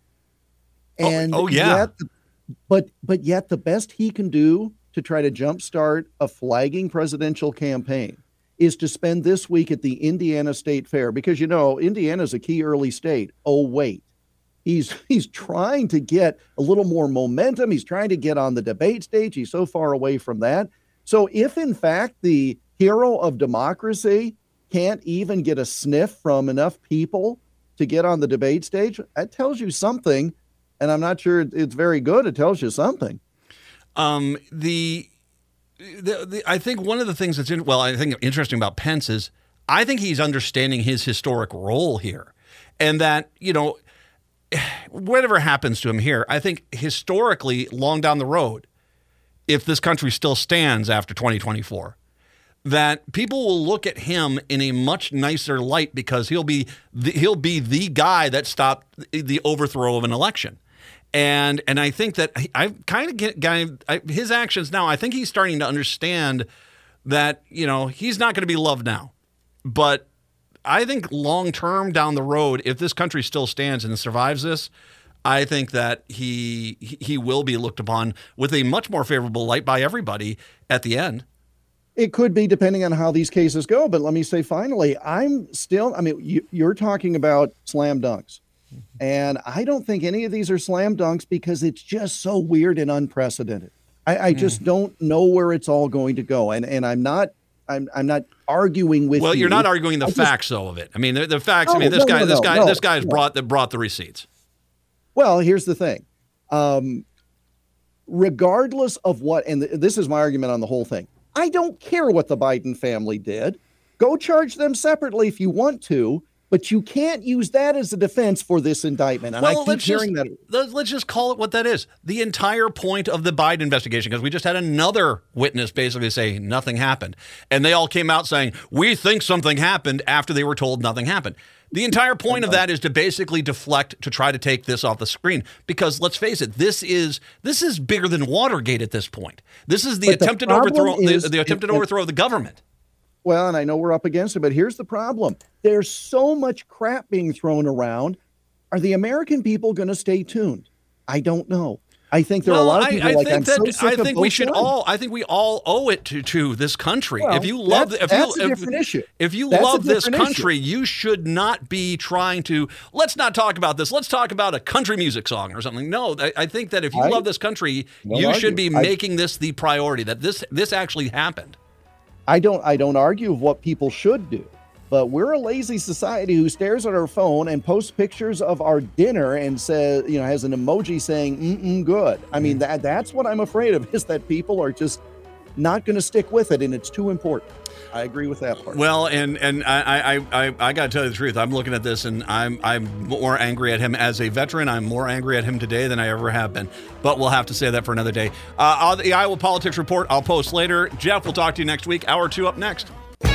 Oh, And oh, yeah. Yet, but, but yet the best he can do to try to jumpstart a flagging presidential campaign is to spend this week at the Indiana State Fair, because, you know, Indiana's a key early state. Oh, wait, he's he's trying to get a little more momentum. He's trying to get on the debate stage. He's so far away from that. So if, in fact, the hero of democracy can't even get a sniff from enough people to get on the debate stage, that tells you something. And I'm not sure it's very good. It tells you something. Um, the The, the, I think one of the things that's in, well, I think interesting about Pence is I think he's understanding his historic role here, and that, you know, whatever happens to him here, I think historically, long down the road, if this country still stands after twenty twenty-four, that people will look at him in a much nicer light, because he'll be the, he'll be the guy that stopped the overthrow of an election. And and I think that I kind of get guy his actions now. I think he's starting to understand that, you know, he's not going to be loved now, but I think long term down the road, if this country still stands and survives this, I think that he he will be looked upon with a much more favorable light by everybody at the end. It could be, depending on how these cases go. But let me say, finally, I'm still. I mean, you, you're talking about slam dunks. And I don't think any of these are slam dunks, because it's just so weird and unprecedented. I, I just mm. don't know where it's all going to go. And and I'm not I'm I'm not arguing with well, you. Well, you're not arguing the I facts just, though of it. I mean, the, the facts. No, I mean, this no, guy, no, this no, guy, no, this guy has no. brought that brought the receipts. Well, here's the thing. Um, regardless of what, and th- this is my argument on the whole thing, I don't care what the Biden family did. Go charge them separately if you want to, but you can't use that as a defense for this indictment. And Well, I keep let's hearing just, that. let's- Let's just call it what that is. The entire point of the Biden investigation, because we just had another witness basically say nothing happened. And they all came out saying, we think something happened after they were told nothing happened. The entire point of that is to basically deflect, to try to take this off the screen. Because let's face it, this is this is bigger than Watergate at this point. This is the But the attempted problem overthrow, is the, the attempted if- overthrow of the government. Well, and I know we're up against it, but here's the problem. There's so much crap being thrown around. Are the American people going to stay tuned? I don't know. I think there are a lot of people I, I like, think I'm that, so sick I of think we both should sides. all. I think we all owe it to, to this country. Well, if you love, that's- if that's you, a if, different issue. If you That's a love this different country, you should not be trying to. Let's not talk about this. Let's talk about a country music song or something. No, I, I think that if you I love this country, won't you argue. should be I- making this the priority. That this this actually happened. I don't I don't argue of what people should do, but we're a lazy society who stares at our phone and posts pictures of our dinner and says, you know, has an emoji saying mm-mm good. I mean, that that's what I'm afraid of, is that people are just not going to stick with it, and it's too important. I agree with that part. Well, and and I I I, I got to tell you the truth. I'm looking at this, and I'm I'm more angry at him as a veteran. I'm more angry at him today than I ever have been. But we'll have to say that for another day. Uh, I'll- the Iowa Politics Report I'll post later. Jeff, we'll talk to you next week. Hour two up next.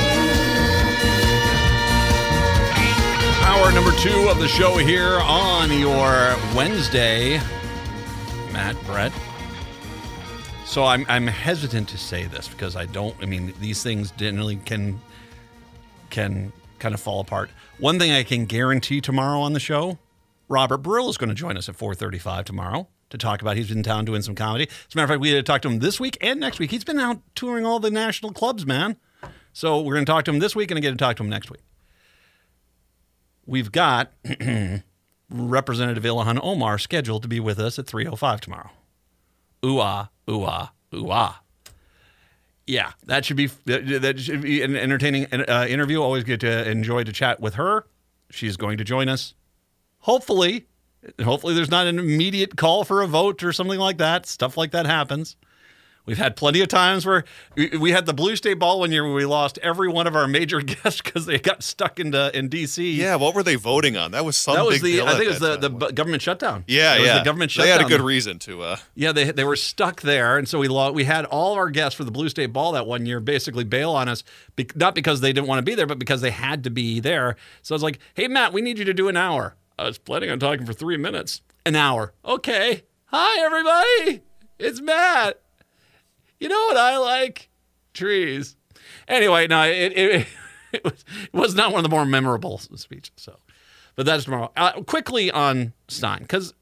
Hour number two of the show here on your Wednesday. Matt, Brett. So I'm I'm hesitant to say this because I don't. I mean, these things generally can can kind of fall apart. One thing I can guarantee tomorrow on the show, Robert Brill is going to join us at four thirty-five tomorrow to talk about. He's in town doing some comedy. As a matter of fact, we had to talk to him this week and next week. He's been out touring all the national clubs, man. So we're going to talk to him this week and again to talk to him next week. We've got Representative Ilhan Omar scheduled to be with us at three oh five tomorrow. Ooh-ah, ooh-ah, ooh-ah. Yeah, that should be that should be an entertaining uh, interview. Always get to enjoy to chat with her. She's going to join us. Hopefully, hopefully there's not an immediate call for a vote or something like that. Stuff like that happens. We've had plenty of times where we, we had the Blue State Ball one year where we lost every one of our major guests because they got stuck into in D C. Yeah, what were they voting on? That was some that was big the deal I at think it was the, that the time. bu- government shutdown. Yeah, it was yeah. the government They shutdown. had a good reason to. Uh, Yeah, they they were stuck there, and so we lo- we had all of our guests for the Blue State Ball that one year basically bail on us, be- not because they didn't want to be there, but because they had to be there. So I was like, "Hey, Matt, we need you to do an hour." I was planning on talking for three minutes. An hour, okay. Hi, everybody. It's Matt. You know what I like? Trees. Anyway, no, it it, it, was, it was not one of the more memorable speeches. So, but that's tomorrow. Uh, quickly on Stein, because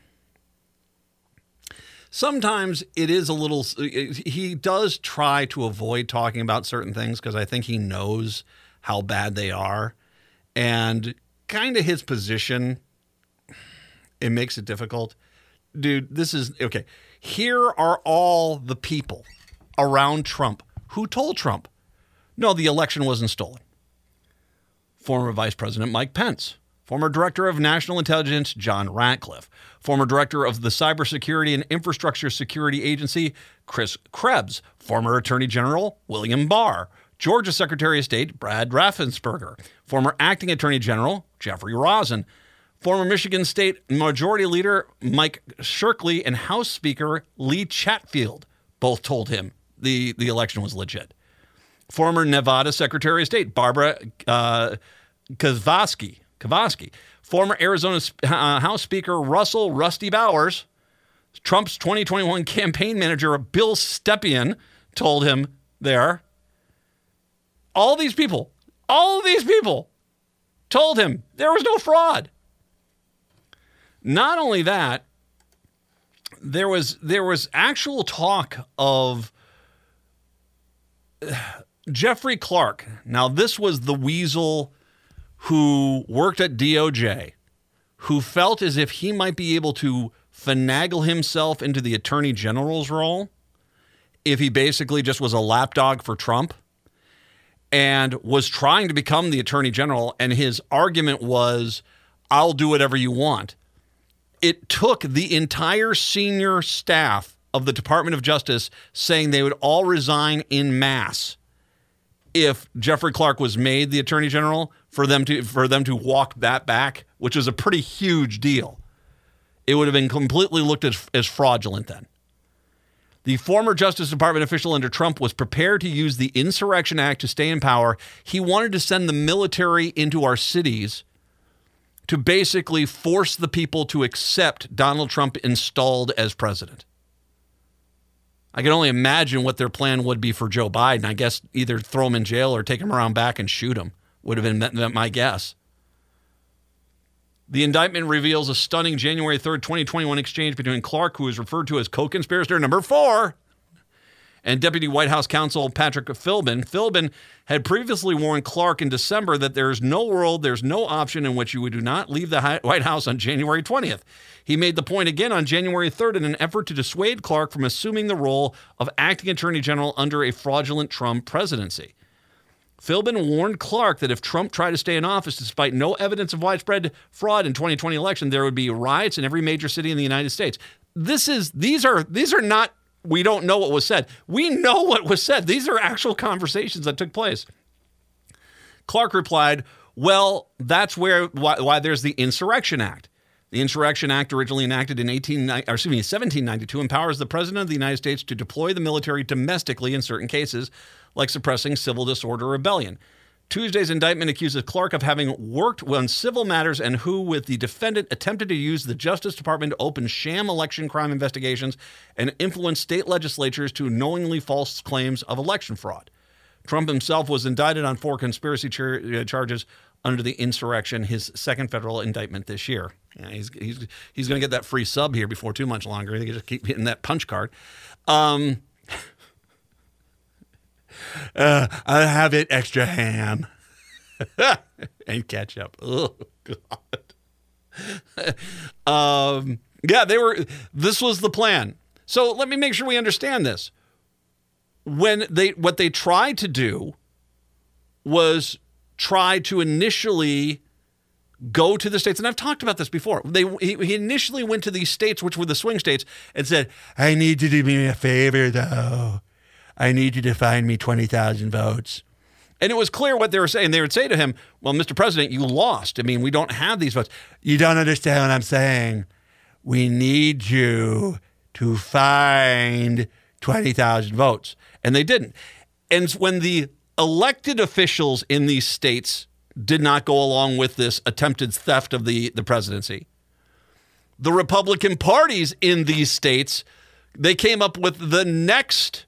sometimes it is a little, he does try to avoid talking about certain things because I think he knows how bad they are. And kind of his position, it makes it difficult. Dude, this is, okay. Here are all the people around Trump who told Trump, no, the election wasn't stolen. Former Vice President Mike Pence. Former Director of National Intelligence John Ratcliffe. Former Director of the Cybersecurity and Infrastructure Security Agency Chris Krebs. Former Attorney General William Barr. Georgia Secretary of State Brad Raffensperger. Former Acting Attorney General Jeffrey Rosen. Former Michigan State Majority Leader Mike Shirkley and House Speaker Lee Chatfield both told him the, the election was legit. Former Nevada Secretary of State Barbara uh, Kavosky. Kavosky. Former Arizona uh, House Speaker Russell Rusty Bowers. Trump's twenty twenty-one campaign manager Bill Stepien told him there. All these people, all of these people told him there was no fraud. Not only that, there was there was actual talk of Jeffrey Clark. Now, this was the weasel who worked at D O J, who felt as if he might be able to finagle himself into the Attorney General's role if he basically just was a lapdog for Trump and was trying to become the Attorney General. And his argument was, I'll do whatever you want. It took the entire senior staff of the Department of Justice saying they would all resign in mass if Jeffrey Clark was made the Attorney General for them to for them to walk that back, which was a pretty huge deal. It would have been completely looked at as, as fraudulent then. The former Justice Department official under Trump was prepared to use the Insurrection Act to stay in power. He wanted to send the military into our cities to basically force the people to accept Donald Trump installed as president. I can only imagine what their plan would be for Joe Biden. I guess either throw him in jail or take him around back and shoot him would have been my guess. The indictment reveals a stunning January third, twenty twenty-one exchange between Clark, who is referred to as co-conspirator number four, and Deputy White House Counsel Patrick Philbin. Philbin had previously warned Clark in December that there is no world, there's no option in which you do not leave the White House on January twentieth. He made the point again on January third in an effort to dissuade Clark from assuming the role of acting Attorney General under a fraudulent Trump presidency. Philbin warned Clark that if Trump tried to stay in office despite no evidence of widespread fraud in twenty twenty election, there would be riots in every major city in the United States. This is these are these are not we don't know what was said. We know what was said. These are actual conversations that took place. Clark replied, "Well, that's where why, why there's the Insurrection Act. The Insurrection Act, originally enacted in eighteen, or excuse me, seventeen ninety-two, empowers the President of the United States to deploy the military domestically in certain cases, like suppressing civil disorder or rebellion. Tuesday's indictment accuses Clark of having worked on civil matters and who, with the defendant, attempted to use the Justice Department to open sham election crime investigations and influence state legislatures to knowingly false claims of election fraud. Trump himself was indicted on four conspiracy char- charges under the insurrection, his second federal indictment this year. Yeah, he's he's he's going to get that free sub here before too much longer. They can just keep hitting that punch card. Um, uh, I have it extra ham and ketchup. Oh God. um, yeah, they were. This was the plan. So let me make sure we understand this. When they what they tried to do was try to initially go to the states, and I've talked about this before. They he, he initially went to these states, which were the swing states, and said, "I need you to do me a favor, though. I need you to find me twenty thousand votes." And it was clear what they were saying. They would say to him, "Well, Mister President, you lost. I mean, we don't have these votes." "You don't understand what I'm saying. We need you to find twenty thousand votes." And they didn't. And when the elected officials in these states did not go along with this attempted theft of the, the presidency, the Republican parties in these states, they came up with the next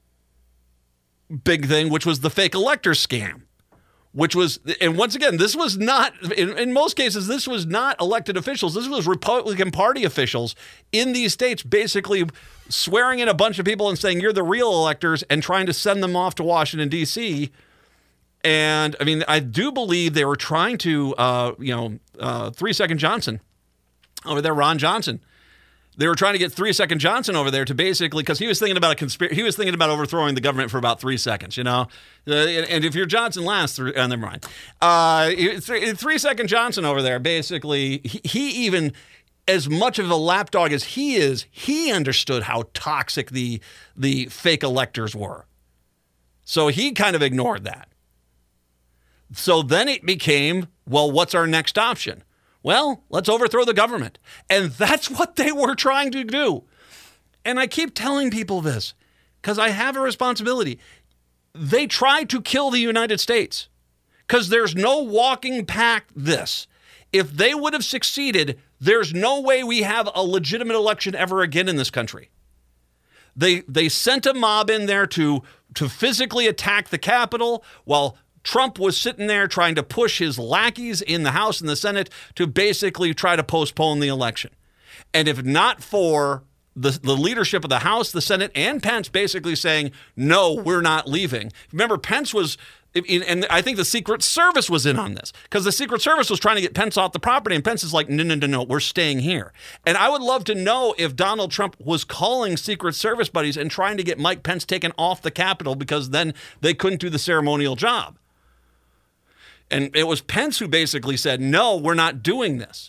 big thing, which was the fake elector scam, which was, and once again, this was not, in, in most cases, this was not elected officials. This was Republican Party officials in these states basically swearing in a bunch of people and saying, "You're the real electors," and trying to send them off to Washington, D C. And I mean, I do believe they were trying to, uh, you know, uh, Three Second Johnson over there, Ron Johnson. They were trying to get Three Second Johnson over there to basically, because he was thinking about a conspiracy. He was thinking about overthrowing the government for about three seconds, you know. Uh, and if you're Johnson last, uh, never mind. Uh, Three Second Johnson over there, basically, he, he even, as much of a lapdog as he is, he understood how toxic the the fake electors were. So he kind of ignored that. So then it became, well, what's our next option? Well, let's overthrow the government. And that's what they were trying to do. And I keep telling people this because I have a responsibility. They tried to kill the United States because there's no walking past this. If they would have succeeded, there's no way we have a legitimate election ever again in this country. They they sent a mob in there to, to physically attack the Capitol while Trump was sitting there trying to push his lackeys in the House and the Senate to basically try to postpone the election. And if not for the, the leadership of the House, the Senate, and Pence basically saying, "No, we're not leaving." Remember, Pence was, and I think the Secret Service was in on this, because the Secret Service was trying to get Pence off the property, and Pence is like, no, no, no, no, we're staying here. And I would love to know if Donald Trump was calling Secret Service buddies and trying to get Mike Pence taken off the Capitol, because then they couldn't do the ceremonial job. And it was Pence who basically said, "No, we're not doing this."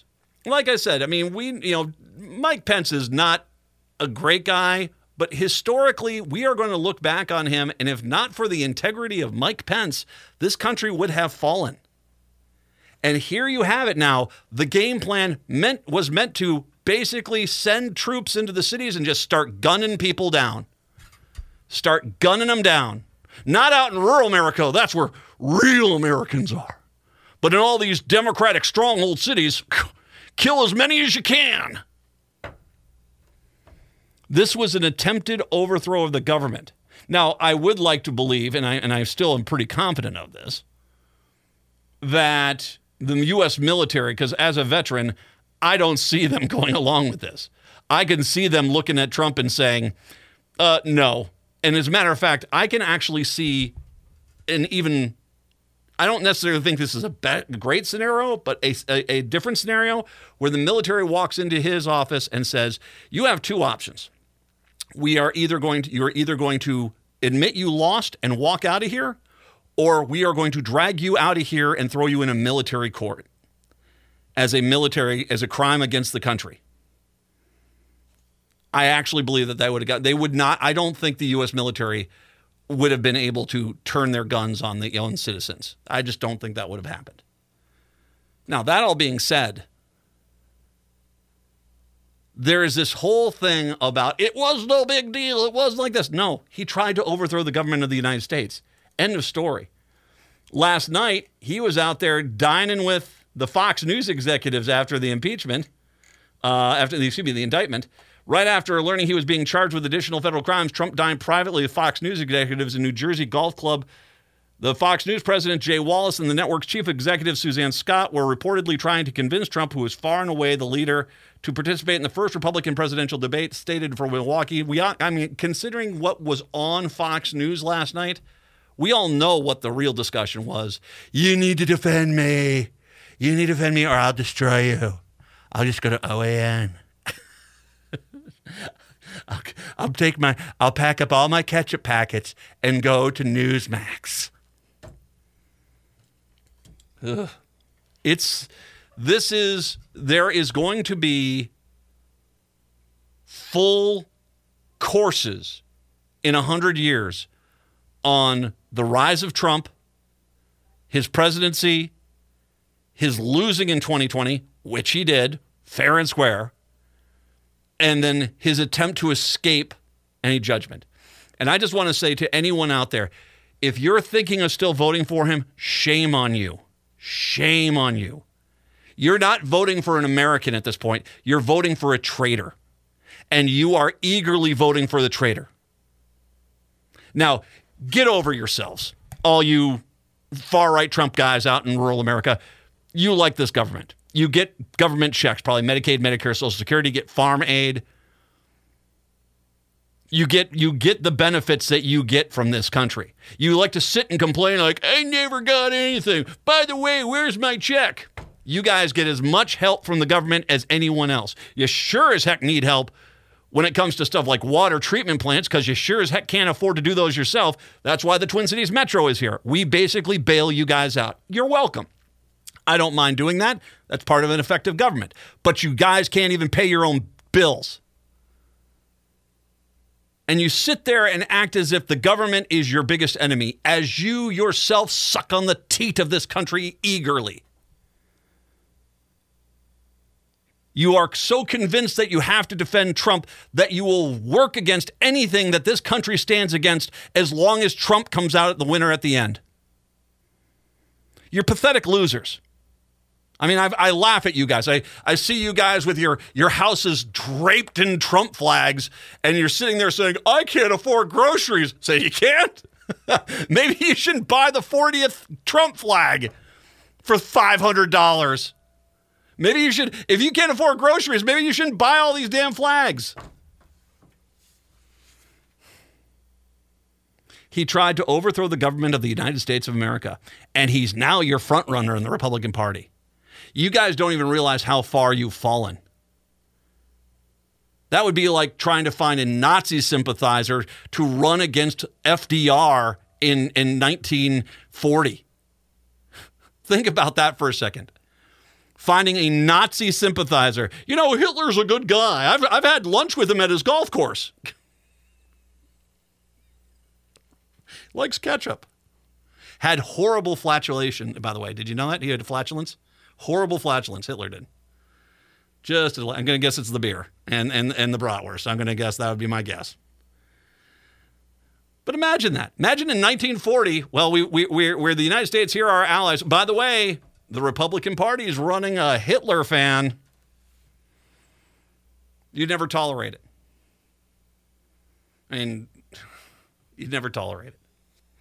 like I said, I mean, we, you know, Mike Pence is not a great guy, but historically, we are going to look back on him, and if not for the integrity of Mike Pence, this country would have fallen. And here you have it now. The game plan meant was meant to basically send troops into the cities and just start gunning people down. Start gunning them down. Not out in rural America. That's where real Americans are. But in all these Democratic stronghold cities, kill as many as you can. This was an attempted overthrow of the government. Now, I would like to believe, and I and I still am pretty confident of this, that the U S military, because as a veteran, I don't see them going along with this. I can see them looking at Trump and saying, uh, no. And as a matter of fact, I can actually see an even, I don't necessarily think this is a be- great scenario, but a, a, a different scenario where the military walks into his office and says, you have two options. We are either going to, you're either going to admit you lost and walk out of here, or we are going to drag you out of here and throw you in a military court as a military, as a crime against the country. I actually believe that they would have got, they would not, I don't think the U S military would have been able to turn their guns on their own citizens. I just don't think that would have happened. Now, that all being said, there is this whole thing about it was no big deal. It wasn't like this. No, he tried to overthrow the government of the United States. End of story. Last night, he was out there dining with the Fox News executives after the impeachment, uh, after the, excuse me, the indictment. Right after learning he was being charged with additional federal crimes, Trump dined privately with Fox News executives in New Jersey Golf Club. The Fox News president, Jay Wallace, and the network's chief executive, Suzanne Scott, were reportedly trying to convince Trump, who is far and away the leader, to participate in the first Republican presidential debate stated for Milwaukee. We, I mean, considering what was on Fox News last night, we all know what the real discussion was. You need to defend me. You need to defend me or I'll destroy you. I'll just go to O A N. I'll, I'll take my, I'll pack up all my ketchup packets and go to Newsmax. Ugh. It's, this is, there is going to be full courses in a hundred years on the rise of Trump, his presidency, his losing in twenty twenty, which he did, fair and square, and then his attempt to escape any judgment. And I just want to say to anyone out there, if you're thinking of still voting for him, shame on you. Shame on you. You're not voting for an American at this point. You're voting for a traitor. And you are eagerly voting for the traitor. Now, get over yourselves, all you far-right Trump guys out in rural America. You like this government. You get government checks, probably Medicaid, Medicare, Social Security, get farm aid. You get you get the benefits that you get from this country. You like to sit and complain like, I never got anything. By the way, where's my check? You guys get as much help from the government as anyone else. You sure as heck need help when it comes to stuff like water treatment plants, because you sure as heck can't afford to do those yourself. That's why the Twin Cities Metro is here. We basically bail you guys out. You're welcome. I don't mind doing that. That's part of an effective government. But you guys can't even pay your own bills. And you sit there and act as if the government is your biggest enemy, as you yourself suck on the teat of this country eagerly. You are so convinced that you have to defend Trump that you will work against anything that this country stands against as long as Trump comes out the winner at the end. You're pathetic losers. I mean, I've, I laugh at you guys. I, I see you guys with your, your houses draped in Trump flags, and you're sitting there saying, I can't afford groceries. Say, you can't? Maybe you shouldn't buy the fortieth Trump flag for five hundred dollars. Maybe you should, if you can't afford groceries, maybe you shouldn't buy all these damn flags. He tried to overthrow the government of the United States of America, and he's now your front runner in the Republican Party. You guys don't even realize how far you've fallen. That would be like trying to find a Nazi sympathizer to run against F D R in, in nineteen forty. Think about that for a second. Finding a Nazi sympathizer. You know, Hitler's a good guy. I've, I've had lunch with him at his golf course. Likes ketchup. Had horrible flatulation, by the way. Did you know that? He had flatulence? Horrible flatulence, Hitler did. Just, I'm going to guess it's the beer and, and, and the bratwurst. I'm going to guess that would be my guess. But imagine that. Imagine in nineteen forty, well, we, we, we're, we're the United States, here are our allies. By the way, the Republican Party is running a Hitler fan. You'd never tolerate it. I mean, you'd never tolerate it.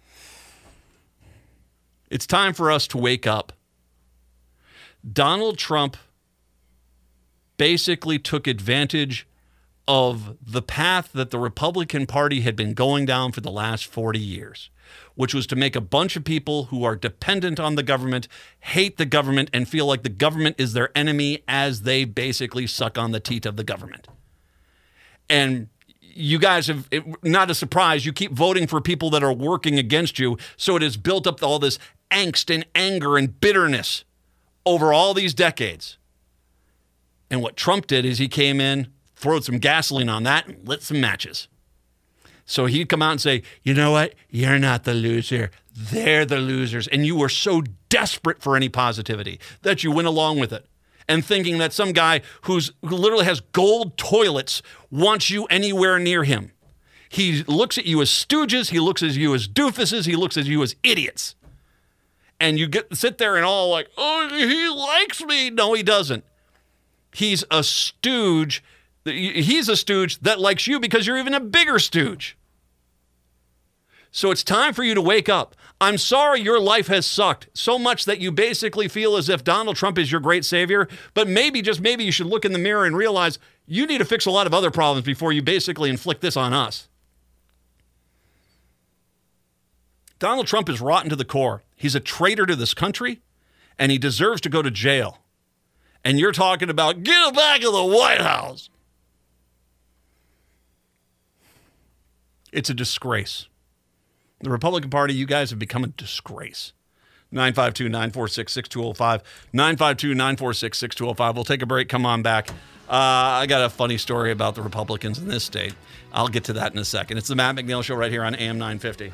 It's time for us to wake up. Donald Trump basically took advantage of the path that the Republican Party had been going down for the last forty years, which was to make a bunch of people who are dependent on the government hate the government and feel like the government is their enemy as they basically suck on the teat of the government. And you guys have, it, not a surprise, you keep voting for people that are working against you, so it has built up all this angst and anger and bitterness over all these decades. And what Trump did is he came in, throwed some gasoline on that, and lit some matches. So he'd come out and say, you know what? You're not the loser. They're the losers. And you were so desperate for any positivity that you went along with it. And thinking that some guy who's, who literally has gold toilets wants you anywhere near him. He looks at you as stooges. He looks at you as doofuses. He looks at you as idiots. And you get sit there and all like, oh, he likes me. No, he doesn't. He's a stooge. He's a stooge that likes you because you're even a bigger stooge. So it's time for you to wake up. I'm sorry your life has sucked so much that you basically feel as if Donald Trump is your great savior, but maybe, just maybe, you should look in the mirror and realize you need to fix a lot of other problems before you basically inflict this on us. Donald Trump is rotten to the core. He's a traitor to this country, and he deserves to go to jail. And you're talking about, get him back in the White House. It's a disgrace. The Republican Party, you guys have become a disgrace. nine five two, nine four six, six two zero five. nine five two, nine four six, six two zero five. We'll take a break. Come on back. Uh, I got a funny story about the Republicans in this state. I'll get to that in a second. It's the Matt McNeil Show right here on A M nine fifty.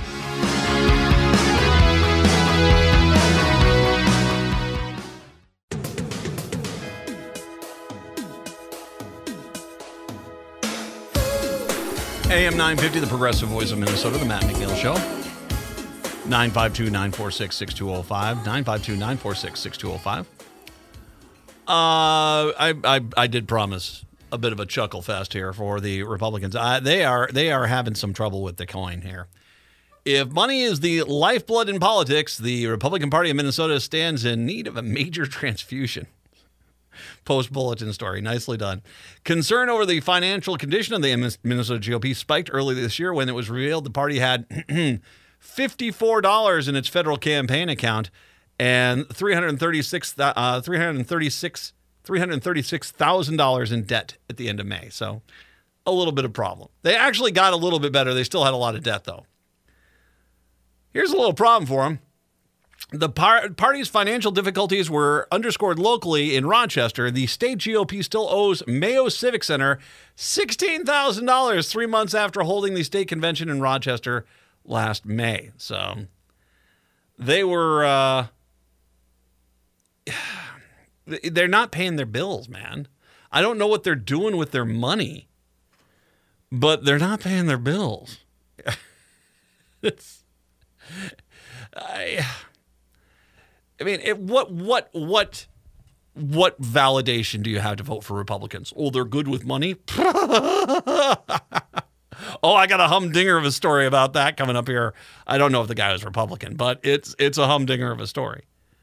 A M nine fifty, the progressive voice of Minnesota, the Matt McNeil Show. nine five two, nine four six, six two zero five. nine five two, nine four six, six two zero five. Uh, I, I I did promise a bit of a chuckle fest here for the Republicans. Uh, they are they are having some trouble with the coin here. If money is the lifeblood in politics, the Republican Party of Minnesota stands in need of a major transfusion. Post-bulletin story. Nicely done. Concern over the financial condition of the Minnesota G O P spiked early this year when it was revealed the party had fifty-four dollars in its federal campaign account and three hundred thirty-six thousand dollars in debt at the end of May. So a little bit of problem. They actually got a little bit better. They still had a lot of debt, though. Here's a little problem for them. The par- party's financial difficulties were underscored locally in Rochester. The state G O P still owes Mayo Civic Center sixteen thousand dollars three months after holding the state convention in Rochester last May. So they were, uh, they're not paying their bills, man. I don't know what they're doing with their money, but they're not paying their bills. it's, I... I mean, it, what, what, what, what validation do you have to vote for Republicans? Oh, they're good with money? Oh, I got a humdinger of a story about that coming up here. I don't know if the guy was Republican, but it's it's a humdinger of a story.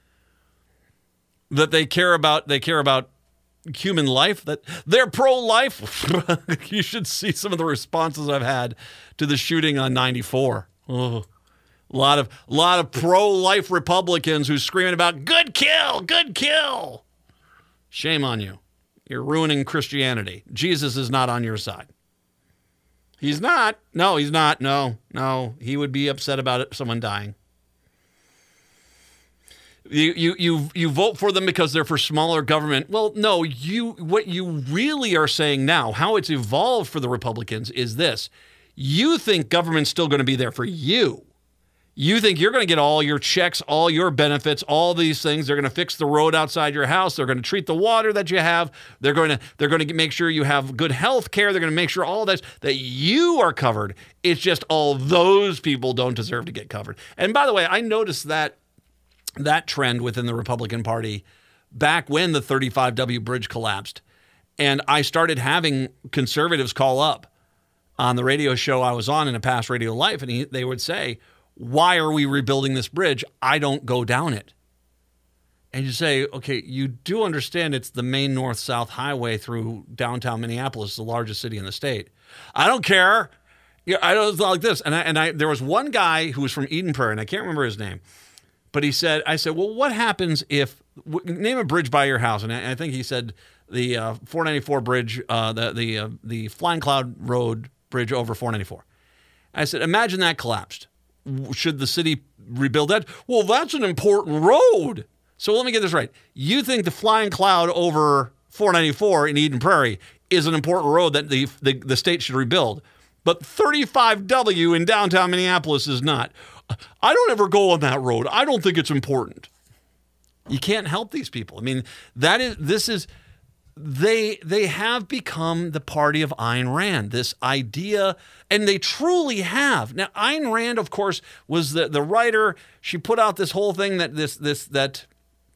That they care about, they care about human life, that they're pro-life. You should see some of the responses I've had to the shooting on ninety-four. Oh. A lot of, lot of pro-life Republicans who's screaming about good kill, good kill. Shame on you. You're ruining Christianity. Jesus is not on your side. He's not. No, he's not. No, no. He would be upset about it, someone dying. You, you you you vote for them because they're for smaller government. Well, no, you what you really are saying now, how it's evolved for the Republicans is this. You think government's still going to be there for you. You think you're going to get all your checks, all your benefits, all these things. They're going to fix the road outside your house. They're going to treat the water that you have. They're going to they're going to make sure you have good health care. They're going to make sure all that that you are covered. It's just all those people don't deserve to get covered. And by the way, I noticed that that trend within the Republican Party back when the thirty-five W bridge collapsed. And I started having conservatives call up on the radio show I was on in a past radio life, and he, they would say, why are we rebuilding this bridge? I don't go down it. And you say, okay, you do understand it's the main north-south highway through downtown Minneapolis, the largest city in the state. I don't care. Yeah, I don't like this. And I, and I, there was one guy who was from Eden Prairie, and I can't remember his name. But he said, I said, well, what happens if, w- name a bridge by your house. And I, I think he said the uh, four ninety-four bridge, uh, the the uh, the Flying Cloud Road bridge over four ninety-four. I said, imagine that collapsed. Should the city rebuild that? Well, that's an important road. So let me get this right. You think the Flying Cloud over four ninety-four in Eden Prairie is an important road that the the, the state should rebuild. But thirty-five W in downtown Minneapolis is not. I don't ever go on that road. I don't think it's important. You can't help these people. I mean, that is this is they they have become the party of Ayn Rand. This idea, and they truly have. Now, Ayn Rand, of course, was the, the writer. She put out this whole thing that this this that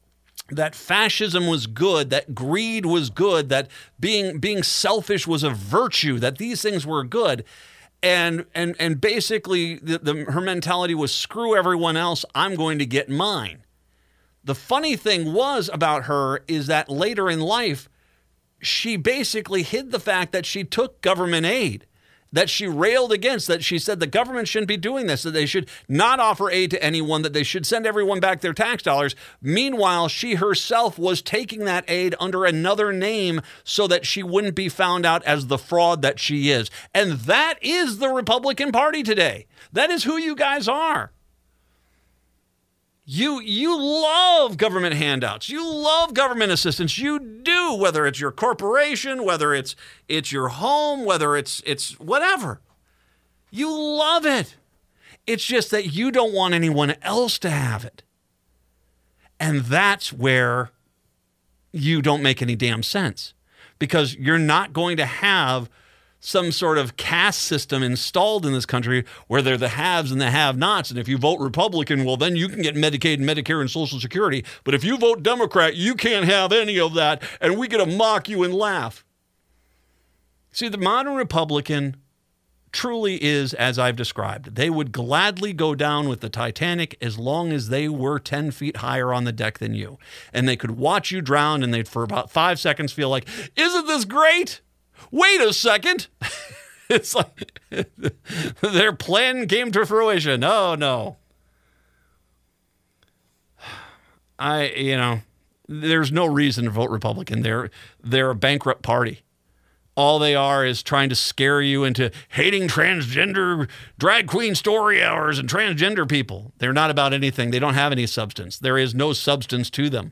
that fascism was good, that greed was good, that being being selfish was a virtue, that these things were good. And and and basically, the, the, her mentality was screw everyone else. I'm going to get mine. The funny thing was about her is that later in life, she basically hid the fact that she took government aid, that she railed against, that she said the government shouldn't be doing this, that they should not offer aid to anyone, that they should send everyone back their tax dollars. Meanwhile, she herself was taking that aid under another name so that she wouldn't be found out as the fraud that she is. And that is the Republican Party today. That is who you guys are. You you love government handouts. You love government assistance. You do, whether it's your corporation, whether it's it's your home, whether it's it's whatever. You love it. It's just that you don't want anyone else to have it. And that's where you don't make any damn sense, because you're not going to have some sort of caste system installed in this country where they're the haves and the have-nots. And if you vote Republican, well, then you can get Medicaid and Medicare and Social Security. But if you vote Democrat, you can't have any of that, and we get to mock you and laugh. See, the modern Republican truly is as I've described. They would gladly go down with the Titanic as long as they were ten feet higher on the deck than you. And they could watch you drown, and they'd for about five seconds feel like, isn't this great? Wait a second. It's like their plan came to fruition. Oh, no. I, you know, there's no reason to vote Republican. They're, they're a bankrupt party. All they are is trying to scare you into hating transgender drag queen story hours and transgender people. They're not about anything. They don't have any substance. There is no substance to them.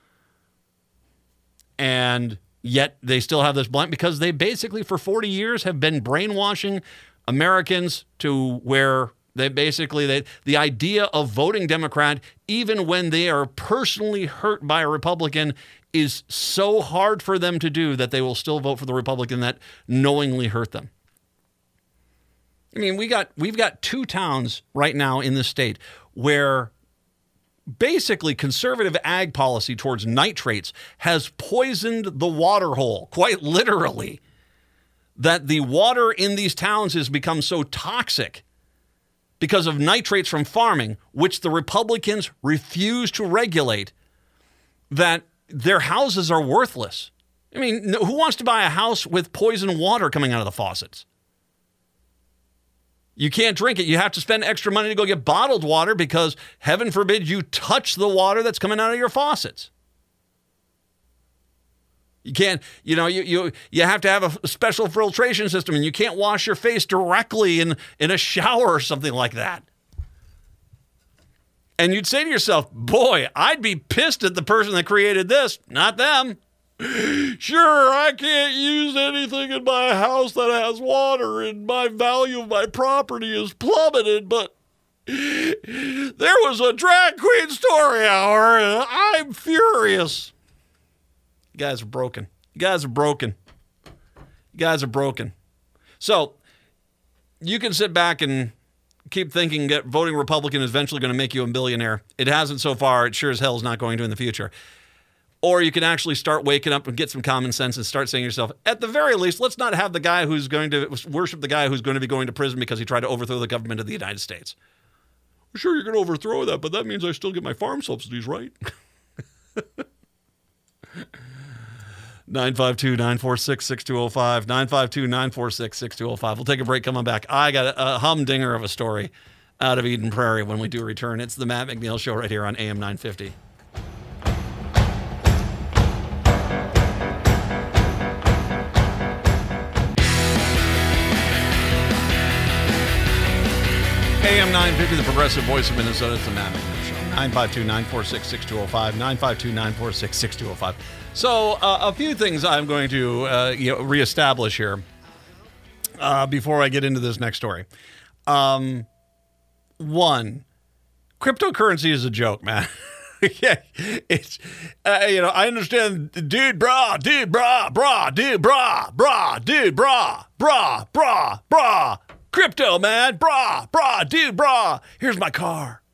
And yet they still have this blunt because they basically for forty years have been brainwashing Americans to where they basically, they, the idea of voting Democrat, even when they are personally hurt by a Republican, is so hard for them to do that they will still vote for the Republican that knowingly hurt them. I mean, we got, we've got two towns right now in the state where basically conservative ag policy towards nitrates has poisoned the water hole, quite literally, that the water in these towns has become so toxic because of nitrates from farming, which the Republicans refuse to regulate, that their houses are worthless. I mean, who wants to buy a house with poison water coming out of the faucets? You can't drink it. You have to spend extra money to go get bottled water because, heaven forbid, you touch the water that's coming out of your faucets. You can't, you know, you you you have to have a special filtration system, and you can't wash your face directly in, in a shower or something like that. And you'd say to yourself, boy, I'd be pissed at the person that created this, not them. Sure, I can't use anything in my house that has water and my value of my property is plummeted, but there was a drag queen story hour and I'm furious. You guys are broken. You guys are broken. You guys are broken. So you can sit back and keep thinking that voting Republican is eventually going to make you a billionaire. It hasn't so far. It sure as hell is not going to in the future. Or you can actually start waking up and get some common sense and start saying to yourself, at the very least, let's not have the guy who's going to worship the guy who's going to be going to prison because he tried to overthrow the government of the United States. Sure, you're going to overthrow that, but that means I still get my farm subsidies, right? nine five two, nine four six, six two zero five, nine five two, nine four six, six two zero five. We'll take a break, coming back. I got a, a humdinger of a story out of Eden Prairie when we do return. It's the Matt McNeil Show right here on A M nine fifty. A M nine fifty, the progressive voice of Minnesota. It's the Matt McNeil Show. nine five two, nine four six, six two zero five, nine five two, nine four six, six two zero five. So uh, a few things I'm going to uh, you know, reestablish here uh, before I get into this next story. Um, one, cryptocurrency is a joke, man. Yeah, it's uh, you know I understand, dude, brah, dude, brah, brah, dude, brah, brah, dude, brah, brah, brah, brah. Crypto, man, brah, brah, dude, brah. Here's my car.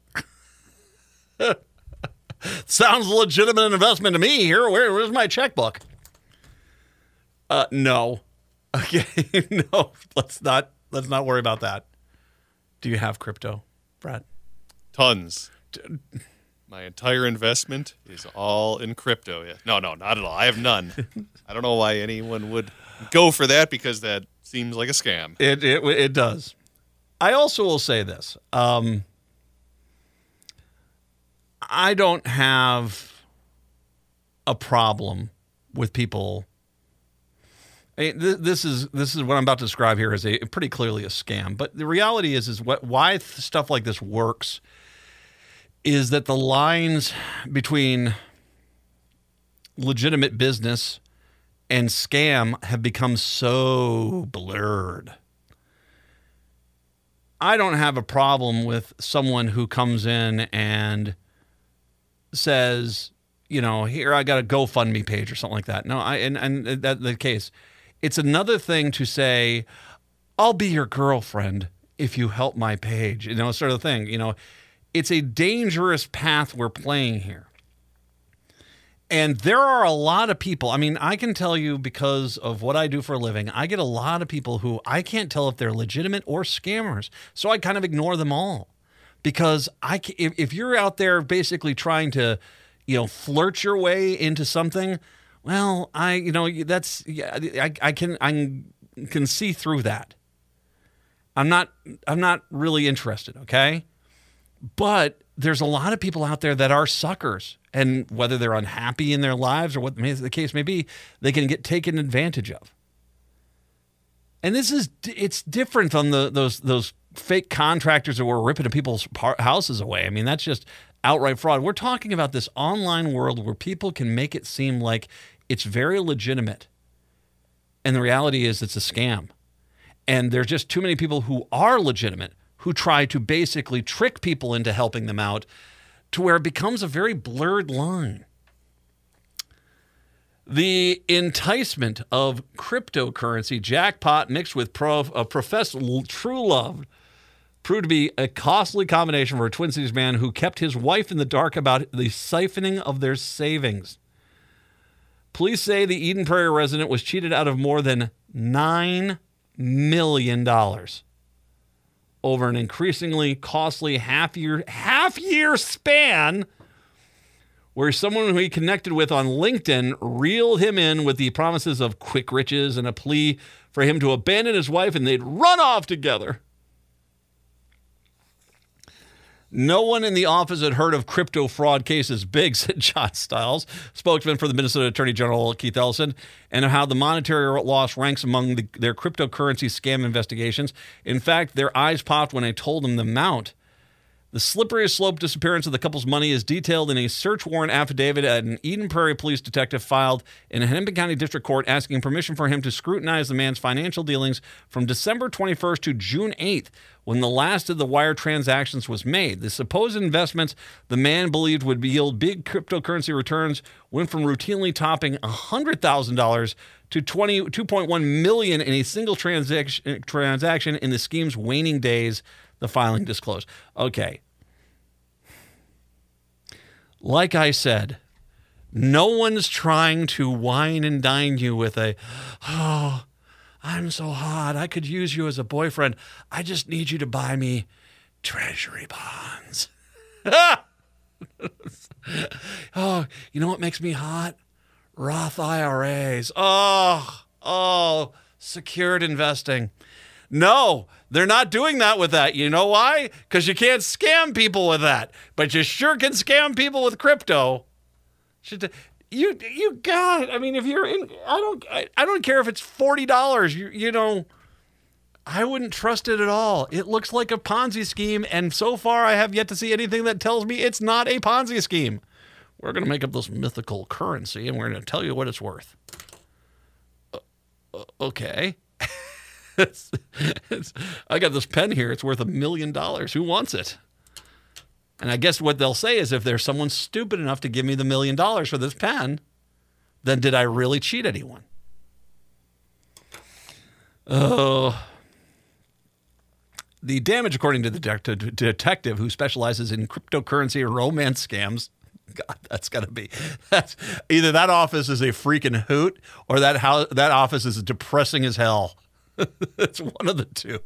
Sounds a legitimate investment to me. Here, where, where's my checkbook? Uh, no. Okay, no. Let's not. Let's not worry about that. Do you have crypto, Brad? Tons. My entire investment is all in crypto. Yeah. No, no, not at all. I have none. I don't know why anyone would go for that, because that seems like a scam. It it it does. I also will say this. Um, I don't have a problem with people. I mean, th- this is this is what I'm about to describe here is a pretty clearly a scam. But the reality is is what why th- stuff like this works is that the lines between legitimate business and scam have become so blurred. I don't have a problem with someone who comes in and says, you know, here, I got a GoFundMe page or something like that. No, I and, and that's the case. It's another thing to say, I'll be your girlfriend if you help my page, you know, sort of thing. You know, it's a dangerous path we're playing here. And there are a lot of people, I mean, I can tell you because of what I do for a living, I get a lot of people who I can't tell if they're legitimate or scammers. So I kind of ignore them all. Because I, if, if you're out there basically trying to, you know, flirt your way into something, well, I, you know, that's, yeah, I, I can, I can see through that. I'm not, I'm not really interested, okay? But there's a lot of people out there that are suckers, and whether they're unhappy in their lives or what the case may be, they can get taken advantage of. And this is, it's different from the those those fake contractors that were ripping people's houses away. I mean, that's just outright fraud. We're talking about this online world where people can make it seem like it's very legitimate. And the reality is it's a scam. And there's just too many people who are legitimate who try to basically trick people into helping them out to where it becomes a very blurred line. The enticement of cryptocurrency jackpot mixed with pro, uh, professed true love proved to be a costly combination for a Twin Cities man who kept his wife in the dark about the siphoning of their savings. Police say the Eden Prairie resident was cheated out of more than nine million dollars over an increasingly costly half-year half-year span where someone who he connected with on LinkedIn reeled him in with the promises of quick riches and a plea for him to abandon his wife and they'd run off together. No one in the office had heard of crypto fraud cases big, said John Stiles, spokesman for the Minnesota Attorney General Keith Ellison, and how the monetary loss ranks among the, their cryptocurrency scam investigations. In fact, their eyes popped when I told them the amount. The slippery slope disappearance of the couple's money is detailed in a search warrant affidavit that an Eden Prairie police detective filed in a Hennepin County District Court asking permission for him to scrutinize the man's financial dealings from December twenty-first to June eighth, when the last of the wire transactions was made. The supposed investments the man believed would yield big cryptocurrency returns went from routinely topping one hundred thousand dollars to two point one million dollars in a single transaction transaction in the scheme's waning days, the filing disclosed. Okay. Like I said, no one's trying to wine and dine you with a, oh, I'm so hot, I could use you as a boyfriend. I just need you to buy me treasury bonds. Oh, you know what makes me hot? Roth I R As. Oh, oh, secured investing. No, they're not doing that with that. You know why? Because you can't scam people with that. But you sure can scam people with crypto. Should you you got? I mean, if you're in, I don't I, I don't care if it's forty dollars. You you know, I wouldn't trust it at all. It looks like a Ponzi scheme, and so far I have yet to see anything that tells me it's not a Ponzi scheme. We're going to make up this mythical currency, and we're going to tell you what it's worth. Uh, okay. It's, it's, I got this pen here. It's worth a million dollars. Who wants it? And I guess what they'll say is if there's someone stupid enough to give me the million dollars for this pen, then did I really cheat anyone? Oh. The damage, according to the de- detective who specializes in cryptocurrency and romance scams, God, that's got to be. That's either that office is a freaking hoot or that house, that office is depressing as hell. It's one of the two.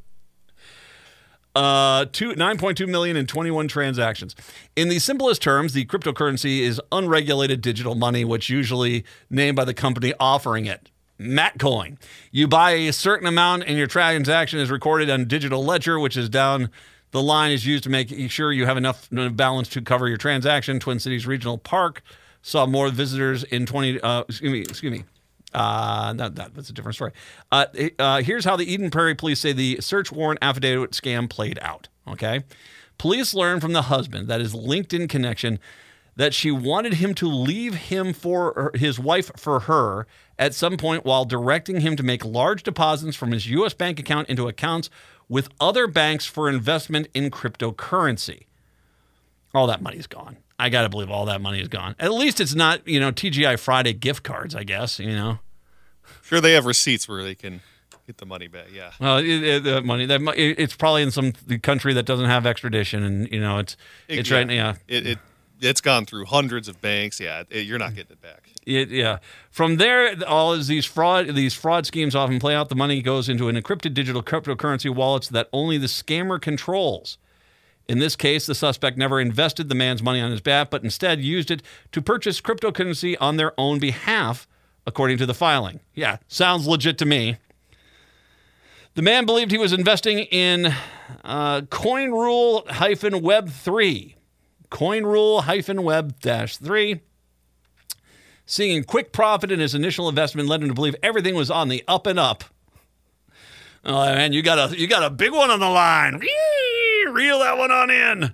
Uh, two, nine point two million in twenty-one transactions. In the simplest terms, the cryptocurrency is unregulated digital money, which usually named by the company offering it. Matcoin. You buy a certain amount and your transaction is recorded on digital ledger, which is down the line is used to make sure you have enough balance to cover your transaction. Twin Cities Regional Park saw more visitors in twenty. Uh, excuse me. Excuse me. Uh, that, that, that's a different story. Uh, uh, here's how the Eden Prairie police say the search warrant affidavit scam played out. Okay. Police learned from the husband, that is LinkedIn connection, that she wanted him to leave him for her, his wife for her at some point while directing him to make large deposits from his U S bank account into accounts with other banks for investment in cryptocurrency. All that money's gone. I got to believe all that money is gone. At least it's not, you know, T G I Friday gift cards, I guess, you know. Sure, they have receipts where they can get the money back, yeah. Well, it, it, the money, that it, it's probably in some country that doesn't have extradition, and, you know, it's, it's yeah. right, yeah. It, it, it's gone through hundreds of banks, yeah. It, you're not getting it back. It, yeah. From there, all of these fraud these fraud schemes often play out. The money goes into an encrypted digital cryptocurrency wallets that only the scammer controls. In this case, the suspect never invested the man's money on his behalf, but instead used it to purchase cryptocurrency on their own behalf, according to the filing. Yeah, sounds legit to me. The man believed he was investing in uh, CoinRule Web three. CoinRule Web three. Seeing quick profit in his initial investment led him to believe everything was on the up and up. Oh, man, you got a you got a big one on the line. Reel that one on in.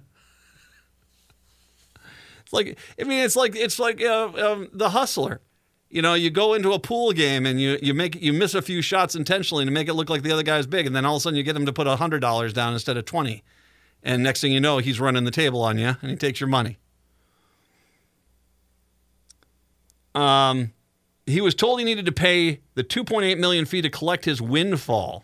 It's like, I mean, it's like it's like uh, um, The Hustler. You know, you go into a pool game and you you make you miss a few shots intentionally to make it look like the other guy's big, and then all of a sudden you get him to put a hundred dollars down instead of twenty, and next thing you know, he's running the table on you and he takes your money. Um, he was told he needed to pay the two point eight million dollars fee to collect his windfall.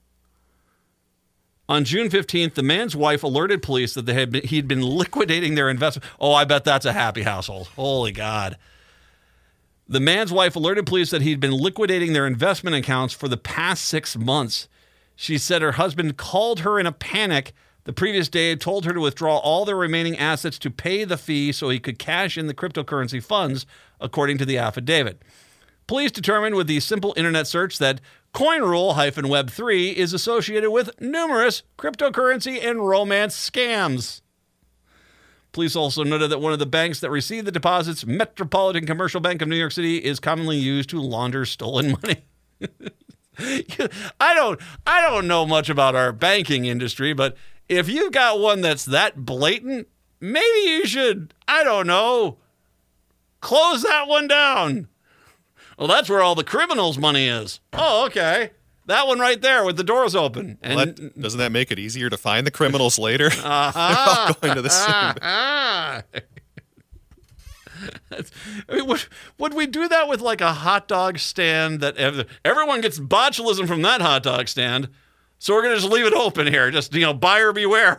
On June fifteenth, the man's wife alerted police that they had been, he'd been liquidating their investment. Oh, I bet that's a happy household. Holy God. The man's wife alerted police that he'd been liquidating their investment accounts for the past six months. She said her husband called her in a panic the previous day and told her to withdraw all their remaining assets to pay the fee so he could cash in the cryptocurrency funds, according to the affidavit. Police determined with the simple internet search that CoinRule Web three is associated with numerous cryptocurrency and romance scams. Police also noted that one of the banks that received the deposits, Metropolitan Commercial Bank of New York City, is commonly used to launder stolen money. I don't I don't know much about our banking industry, but if you've got one that's that blatant, maybe you should, I don't know, close that one down. Well, that's where all the criminals' money is. Oh, okay. That one right there with the doors open. And Well, that, doesn't that make it easier to find the criminals later? Uh-huh. They're all going to the same. Ah. That's- I mean, would, would we do that with like a hot dog stand that ev- everyone gets botulism from that hot dog stand? So we're going to just leave it open here. Just, you know, buyer beware.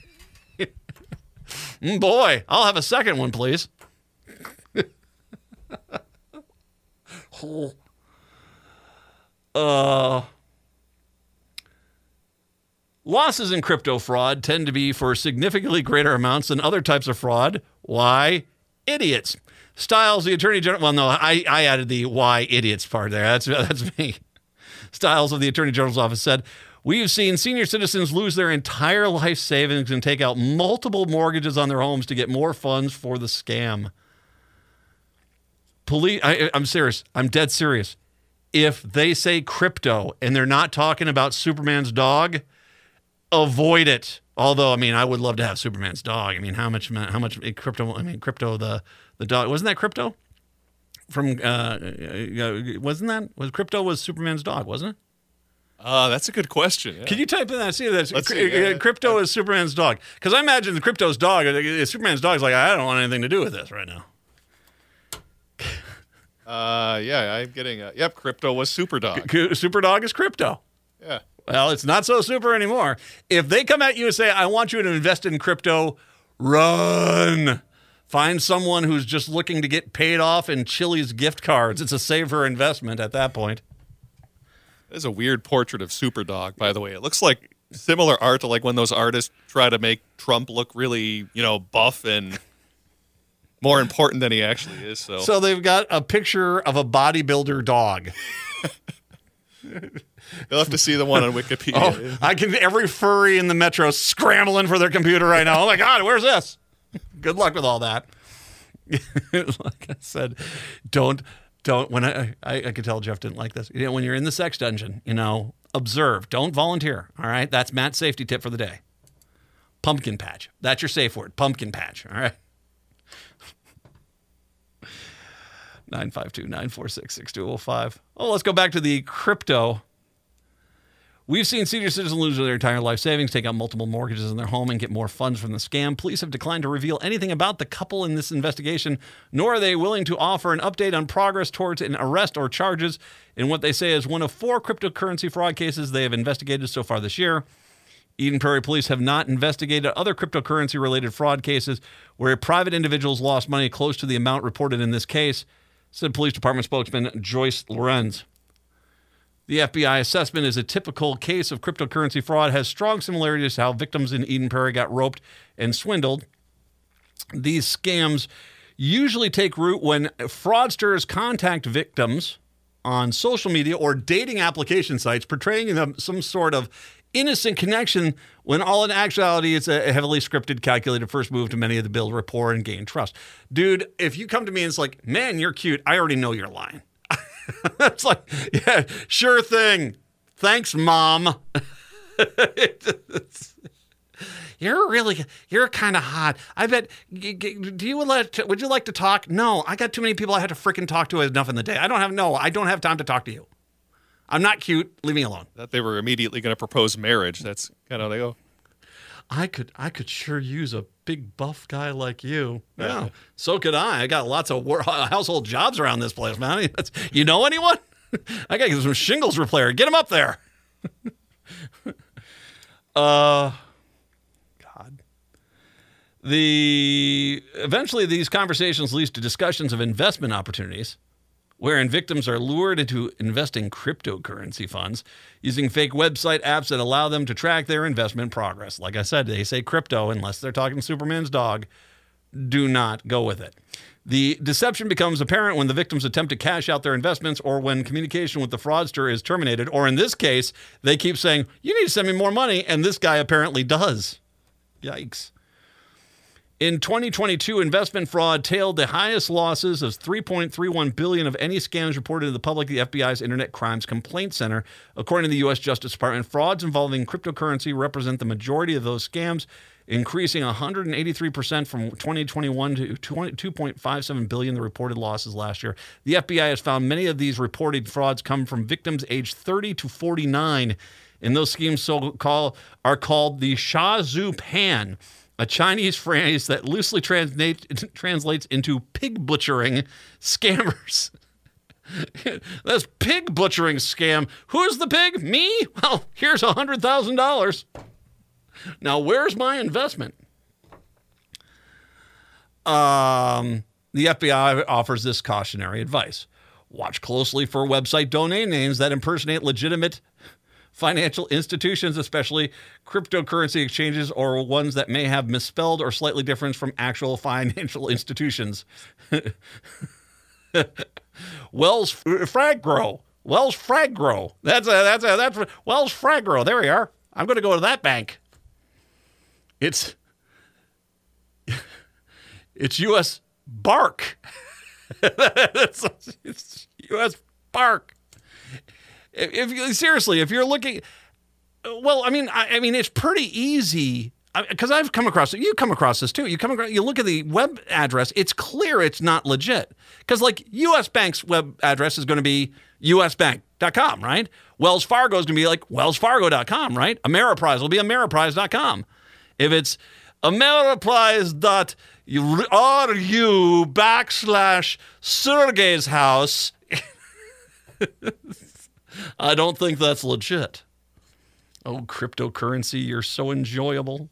Mm, boy, I'll have a second one, please. uh, losses in crypto fraud tend to be for significantly greater amounts than other types of fraud. Why? Idiots. Styles, the Attorney General. Well, no, I, I added the why idiots part there. That's that's me. Styles of the Attorney General's office said, "We've seen senior citizens lose their entire life savings and take out multiple mortgages on their homes to get more funds for the scam." Police, I, I'm serious. I'm dead serious. If they say crypto and they're not talking about Superman's dog, avoid it. Although, I mean, I would love to have Superman's dog. I mean, how much? How much crypto? I mean, crypto. The the dog wasn't that crypto? From uh, wasn't that was crypto was Superman's dog, wasn't it? Uh, that's a good question. Yeah. Can you type in that? See that Let's cr- see, yeah, uh, crypto is Superman's dog. Because I imagine the crypto's dog, uh, Superman's dog's like, I don't want anything to do with this right now. Uh, yeah, I'm getting a, yep, crypto was Superdog. C- Super dog is crypto. Yeah. Well, it's not so super anymore. If they come at you and say, I want you to invest in crypto, run. Find someone who's just looking to get paid off in Chili's gift cards. It's a safer investment at that point. There's a weird portrait of Superdog, by the way. It looks like similar art to like when those artists try to make Trump look really, you know, buff and more important than he actually is. So, So they've got a picture of a bodybuilder dog. you'll have to see the one on Wikipedia. Oh, I can. Every furry in the metro scrambling for their computer right now. Oh my God, where's this? Good luck with all that. Like I said, don't don't. When I, I I could tell Jeff didn't like this. You know, when you're in the sex dungeon, you know, observe. Don't volunteer. All right, that's Matt's safety tip for the day. Pumpkin patch. That's your safe word. Pumpkin patch. All right. nine five two, nine four six, six two zero five. Oh, let's go back to the crypto. We've seen senior citizens lose their entire life savings, take out multiple mortgages in their home, and get more funds from the scam. Police have declined to reveal anything about the couple in this investigation, nor are they willing to offer an update on progress towards an arrest or charges in what they say is one of four cryptocurrency fraud cases they have investigated so far this year. Eden Prairie Police have not investigated other cryptocurrency-related fraud cases where private individuals lost money close to the amount reported in this case, said Police Department spokesman Joyce Lorenz. The F B I assessment is a typical case of cryptocurrency fraud, has strong similarities to how victims in Eden Prairie got roped and swindled. These scams usually take root when fraudsters contact victims on social media or dating application sites, portraying them some sort of innocent connection when all in actuality it's a heavily scripted, calculated first move to many of the build rapport and gain trust. Dude, if you come to me and it's like, man, you're cute, I already know you're lying. It's like, yeah, sure thing. Thanks, Mom. You're really, you're kind of hot. I bet, do you let, would you like to talk? No, I got too many people I have to freaking talk to enough in the day. I don't have, no, I don't have time to talk to you. I'm not cute. Leave me alone. That they were immediately going to propose marriage. That's kind of how they go. I could, I could sure use a big buff guy like you. Yeah. Yeah, so could I. I got lots of wor- household jobs around this place, man. That's, you know anyone? I got to get some shingles repair. Get him up there. uh, God. The eventually these conversations lead to discussions of investment opportunities, wherein victims are lured into investing cryptocurrency funds using fake website apps that allow them to track their investment progress. Like I said, they say crypto unless they're talking Superman's dog. Do not go with it. The deception becomes apparent when the victims attempt to cash out their investments or when communication with the fraudster is terminated, or in this case, they keep saying, you need to send me more money, and this guy apparently does. Yikes. In twenty twenty-two, investment fraud tailed the highest losses of three point three one billion dollars of any scams reported to the public, the F B I's Internet Crimes Complaint Center. According to the U S Justice Department, frauds involving cryptocurrency represent the majority of those scams, increasing one hundred eighty-three percent from twenty twenty-one to two point five seven billion dollars, the reported losses last year. The F B I has found many of these reported frauds come from victims aged thirty to forty-nine, and those schemes so call, are called the Sha Zhu Pan, a Chinese phrase that loosely translate, translates into pig butchering scammers. That's pig butchering scam. Who's the pig? Me? Well, here's one hundred thousand dollars. Now, where's my investment? Um, the F B I offers this cautionary advice. Watch closely for website domain names that impersonate legitimate financial institutions, especially cryptocurrency exchanges, or ones that may have misspelled or slightly different from actual financial institutions. Wells Fragro. Wells Fragro. That's a, that's a, that's a, Wells Fragro. There we are. I'm going to go to that bank. It's it's U S Bark. it's, it's U S Bark. If, if seriously, if you're looking, well, I mean, I, I mean, it's pretty easy because I've come across it. You come across this too. You come across, you look at the web address. It's clear it's not legit because, like, U S Bank's web address is going to be U S bank dot com, right? Wells Fargo is going to be like wells fargo dot com, right? Ameriprise will be ameriprise dot com. If it's ameriprise dot r u backslash Sergey's house, I don't think that's legit. Oh, cryptocurrency, you're so enjoyable.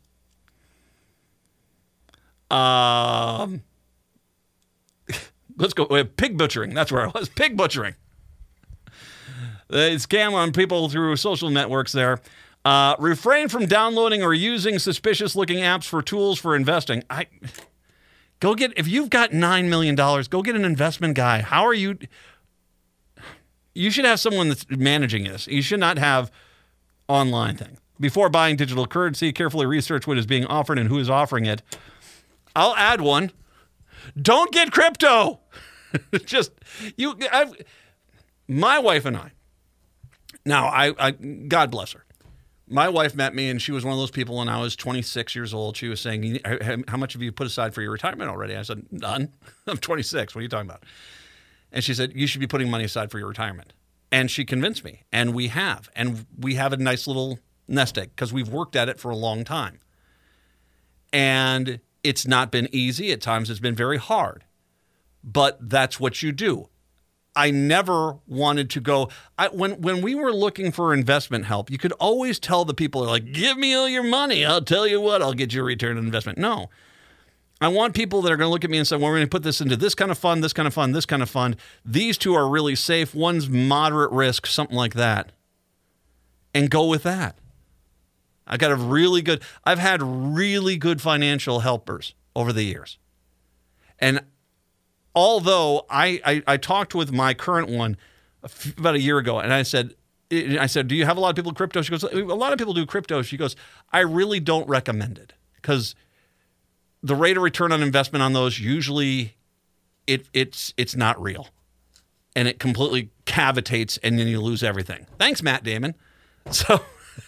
Um, let's go. Pig butchering. That's where I was. Pig butchering. They scam on people through social networks there. Uh, refrain from downloading or using suspicious-looking apps for tools for investing. I go get if you've got nine million dollars, go get an investment guy. How are you? You should have someone that's managing this. You should not have online thing. Before buying digital currency, carefully research what is being offered and who is offering it. I'll add one. Don't get crypto. Just you. I've, my wife and I. Now, I, I, God bless her. My wife met me, and she was one of those people when I was twenty-six years old. She was saying, how much have you put aside for your retirement already? I said, none. I'm twenty-six. What are you talking about? And she said, you should be putting money aside for your retirement. And she convinced me, and we have. And we have a nice little nest egg because we've worked at it for a long time. And it's not been easy. At times it's been very hard. But that's what you do. I never wanted to go. I, when when we were looking for investment help, you could always tell the people, like, give me all your money. I'll tell you what, I'll get you a return on investment. No. I want people that are going to look at me and say, well, we're going to put this into this kind of fund, this kind of fund, this kind of fund. These two are really safe. One's moderate risk, something like that. And go with that. I got a really good, I've had really good financial helpers over the years. And although I, I, I talked with my current one a few, about a year ago, and I said, I said, do you have a lot of people do crypto? She goes, a lot of people do crypto. She goes, I really don't recommend it because the rate of return on investment on those, usually it it's it's not real. And it completely cavitates and then you lose everything. Thanks, Matt Damon. So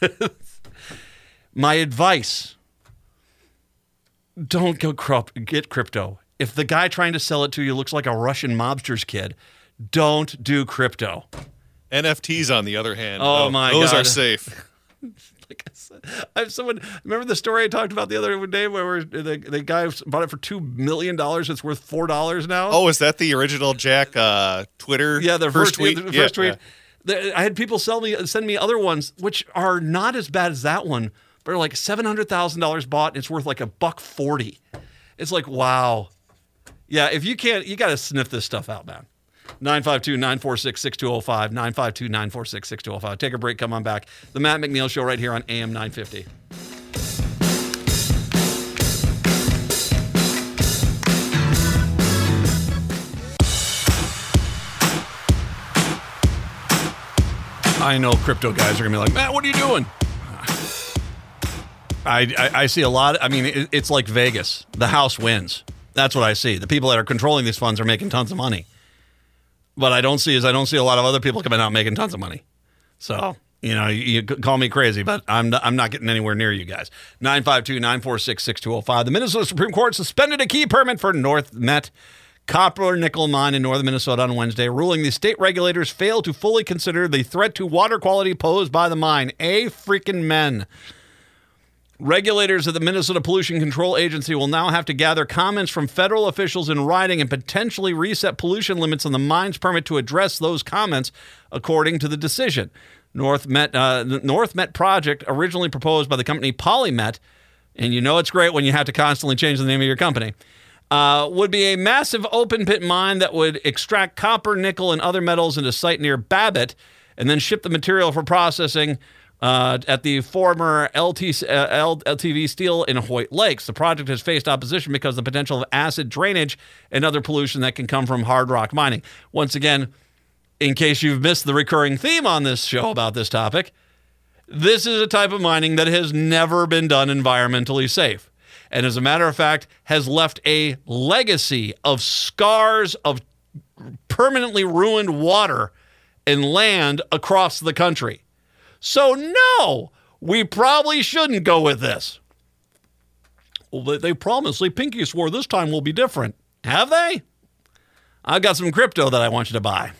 my advice, don't go crop, get crypto. If the guy trying to sell it to you looks like a Russian mobster's kid, don't do crypto. N F Ts, on the other hand, oh, oh my those God. are safe. Like I said, I have someone, remember the story I talked about the other day where the, the guy bought it for two million dollars. It's worth four dollars now. Oh, is that the original Jack uh, Twitter Yeah, the first first tweet? tweet. The Yeah, first tweet. yeah. The- I had people sell me, send me other ones, which are not as bad as that one, but are like seven hundred thousand dollars bought, and it's worth like a buck forty. It's like, wow. Yeah, if you can't, you got to sniff this stuff out, man. nine five two, nine four six, six two zero five, nine five two, nine four six, six two zero five. Take a break, come on back. The Matt McNeil Show right here on A M nine fifty. I know crypto guys are going to be like, Matt, what are you doing? I, I, I see a lot. I mean, it, it's like Vegas. The house wins. That's what I see. The people that are controlling these funds are making tons of money. What I don't see is I don't see a lot of other people coming out making tons of money. So, you know, you, you call me crazy, but I'm not, I'm not getting anywhere near you guys. nine five two, nine four six, six two zero five. The Minnesota Supreme Court suspended a key permit for North Met copper nickel mine in northern Minnesota on Wednesday, ruling the state regulators failed to fully consider the threat to water quality posed by the mine. A freaking men. Regulators of the Minnesota Pollution Control Agency will now have to gather comments from federal officials in writing and potentially reset pollution limits on the mine's permit to address those comments, according to the decision. North Met, uh, the North Met project, originally proposed by the company Polymet, and you know it's great when you have to constantly change the name of your company, uh, would be a massive open-pit mine that would extract copper, nickel, and other metals into a site near Babbitt and then ship the material for processing Uh, at the former L T, uh, L T V Steel in Hoyt Lakes. The project has faced opposition because of the potential of acid drainage and other pollution that can come from hard rock mining. Once again, in case you've missed the recurring theme on this show about this topic, this is a type of mining that has never been done environmentally safe. And as a matter of fact, has left a legacy of scars of permanently ruined water and land across the country. So, no, we probably shouldn't go with this. Well, they, they promised, they pinky swore this time will be different. Have they? I've got some crypto that I want you to buy.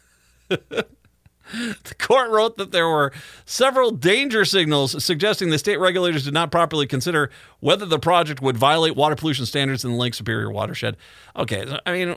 The court wrote that there were several danger signals suggesting the state regulators did not properly consider whether the project would violate water pollution standards in the Lake Superior watershed. Okay, I mean,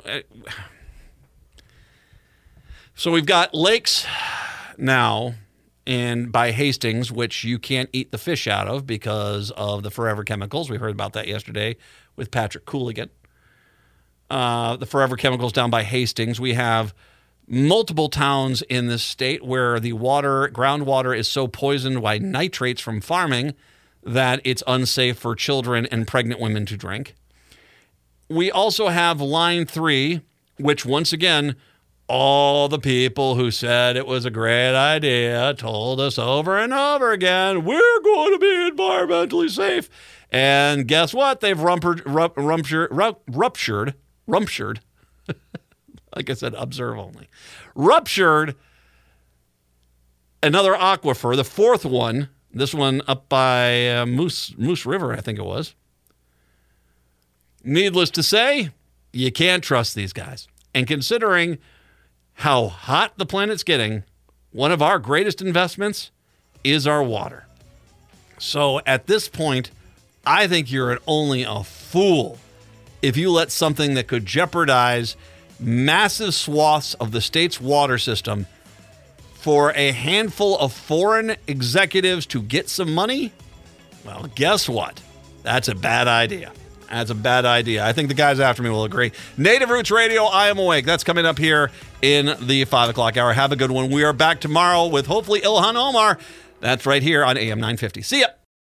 so we've got lakes now and by Hastings, which you can't eat the fish out of because of the forever chemicals. We heard about that yesterday with Patrick Cooligan. Uh, the forever chemicals down by Hastings. We have multiple towns in this state where the water, groundwater is so poisoned by nitrates from farming that it's unsafe for children and pregnant women to drink. We also have Line three, which once again, all the people who said it was a great idea told us over and over again, we're going to be environmentally safe. And guess what? They've rumpered, rup, ruptured, rup, ruptured, ruptured, like I said, observe only, ruptured another aquifer, the fourth one, this one up by uh, Moose, Moose River, I think it was. Needless to say, you can't trust these guys. And considering how hot the planet's getting, one of our greatest investments is our water. So at this point, I think you're only a fool if you let something that could jeopardize massive swaths of the state's water system for a handful of foreign executives to get some money. Well, guess what? That's a bad idea. That's a bad idea. I think the guys after me will agree. Native Roots Radio, I Am Awake. That's coming up here in the five o'clock hour. Have a good one. We are back tomorrow with hopefully Ilhan Omar. That's right here on A M nine fifty. See ya.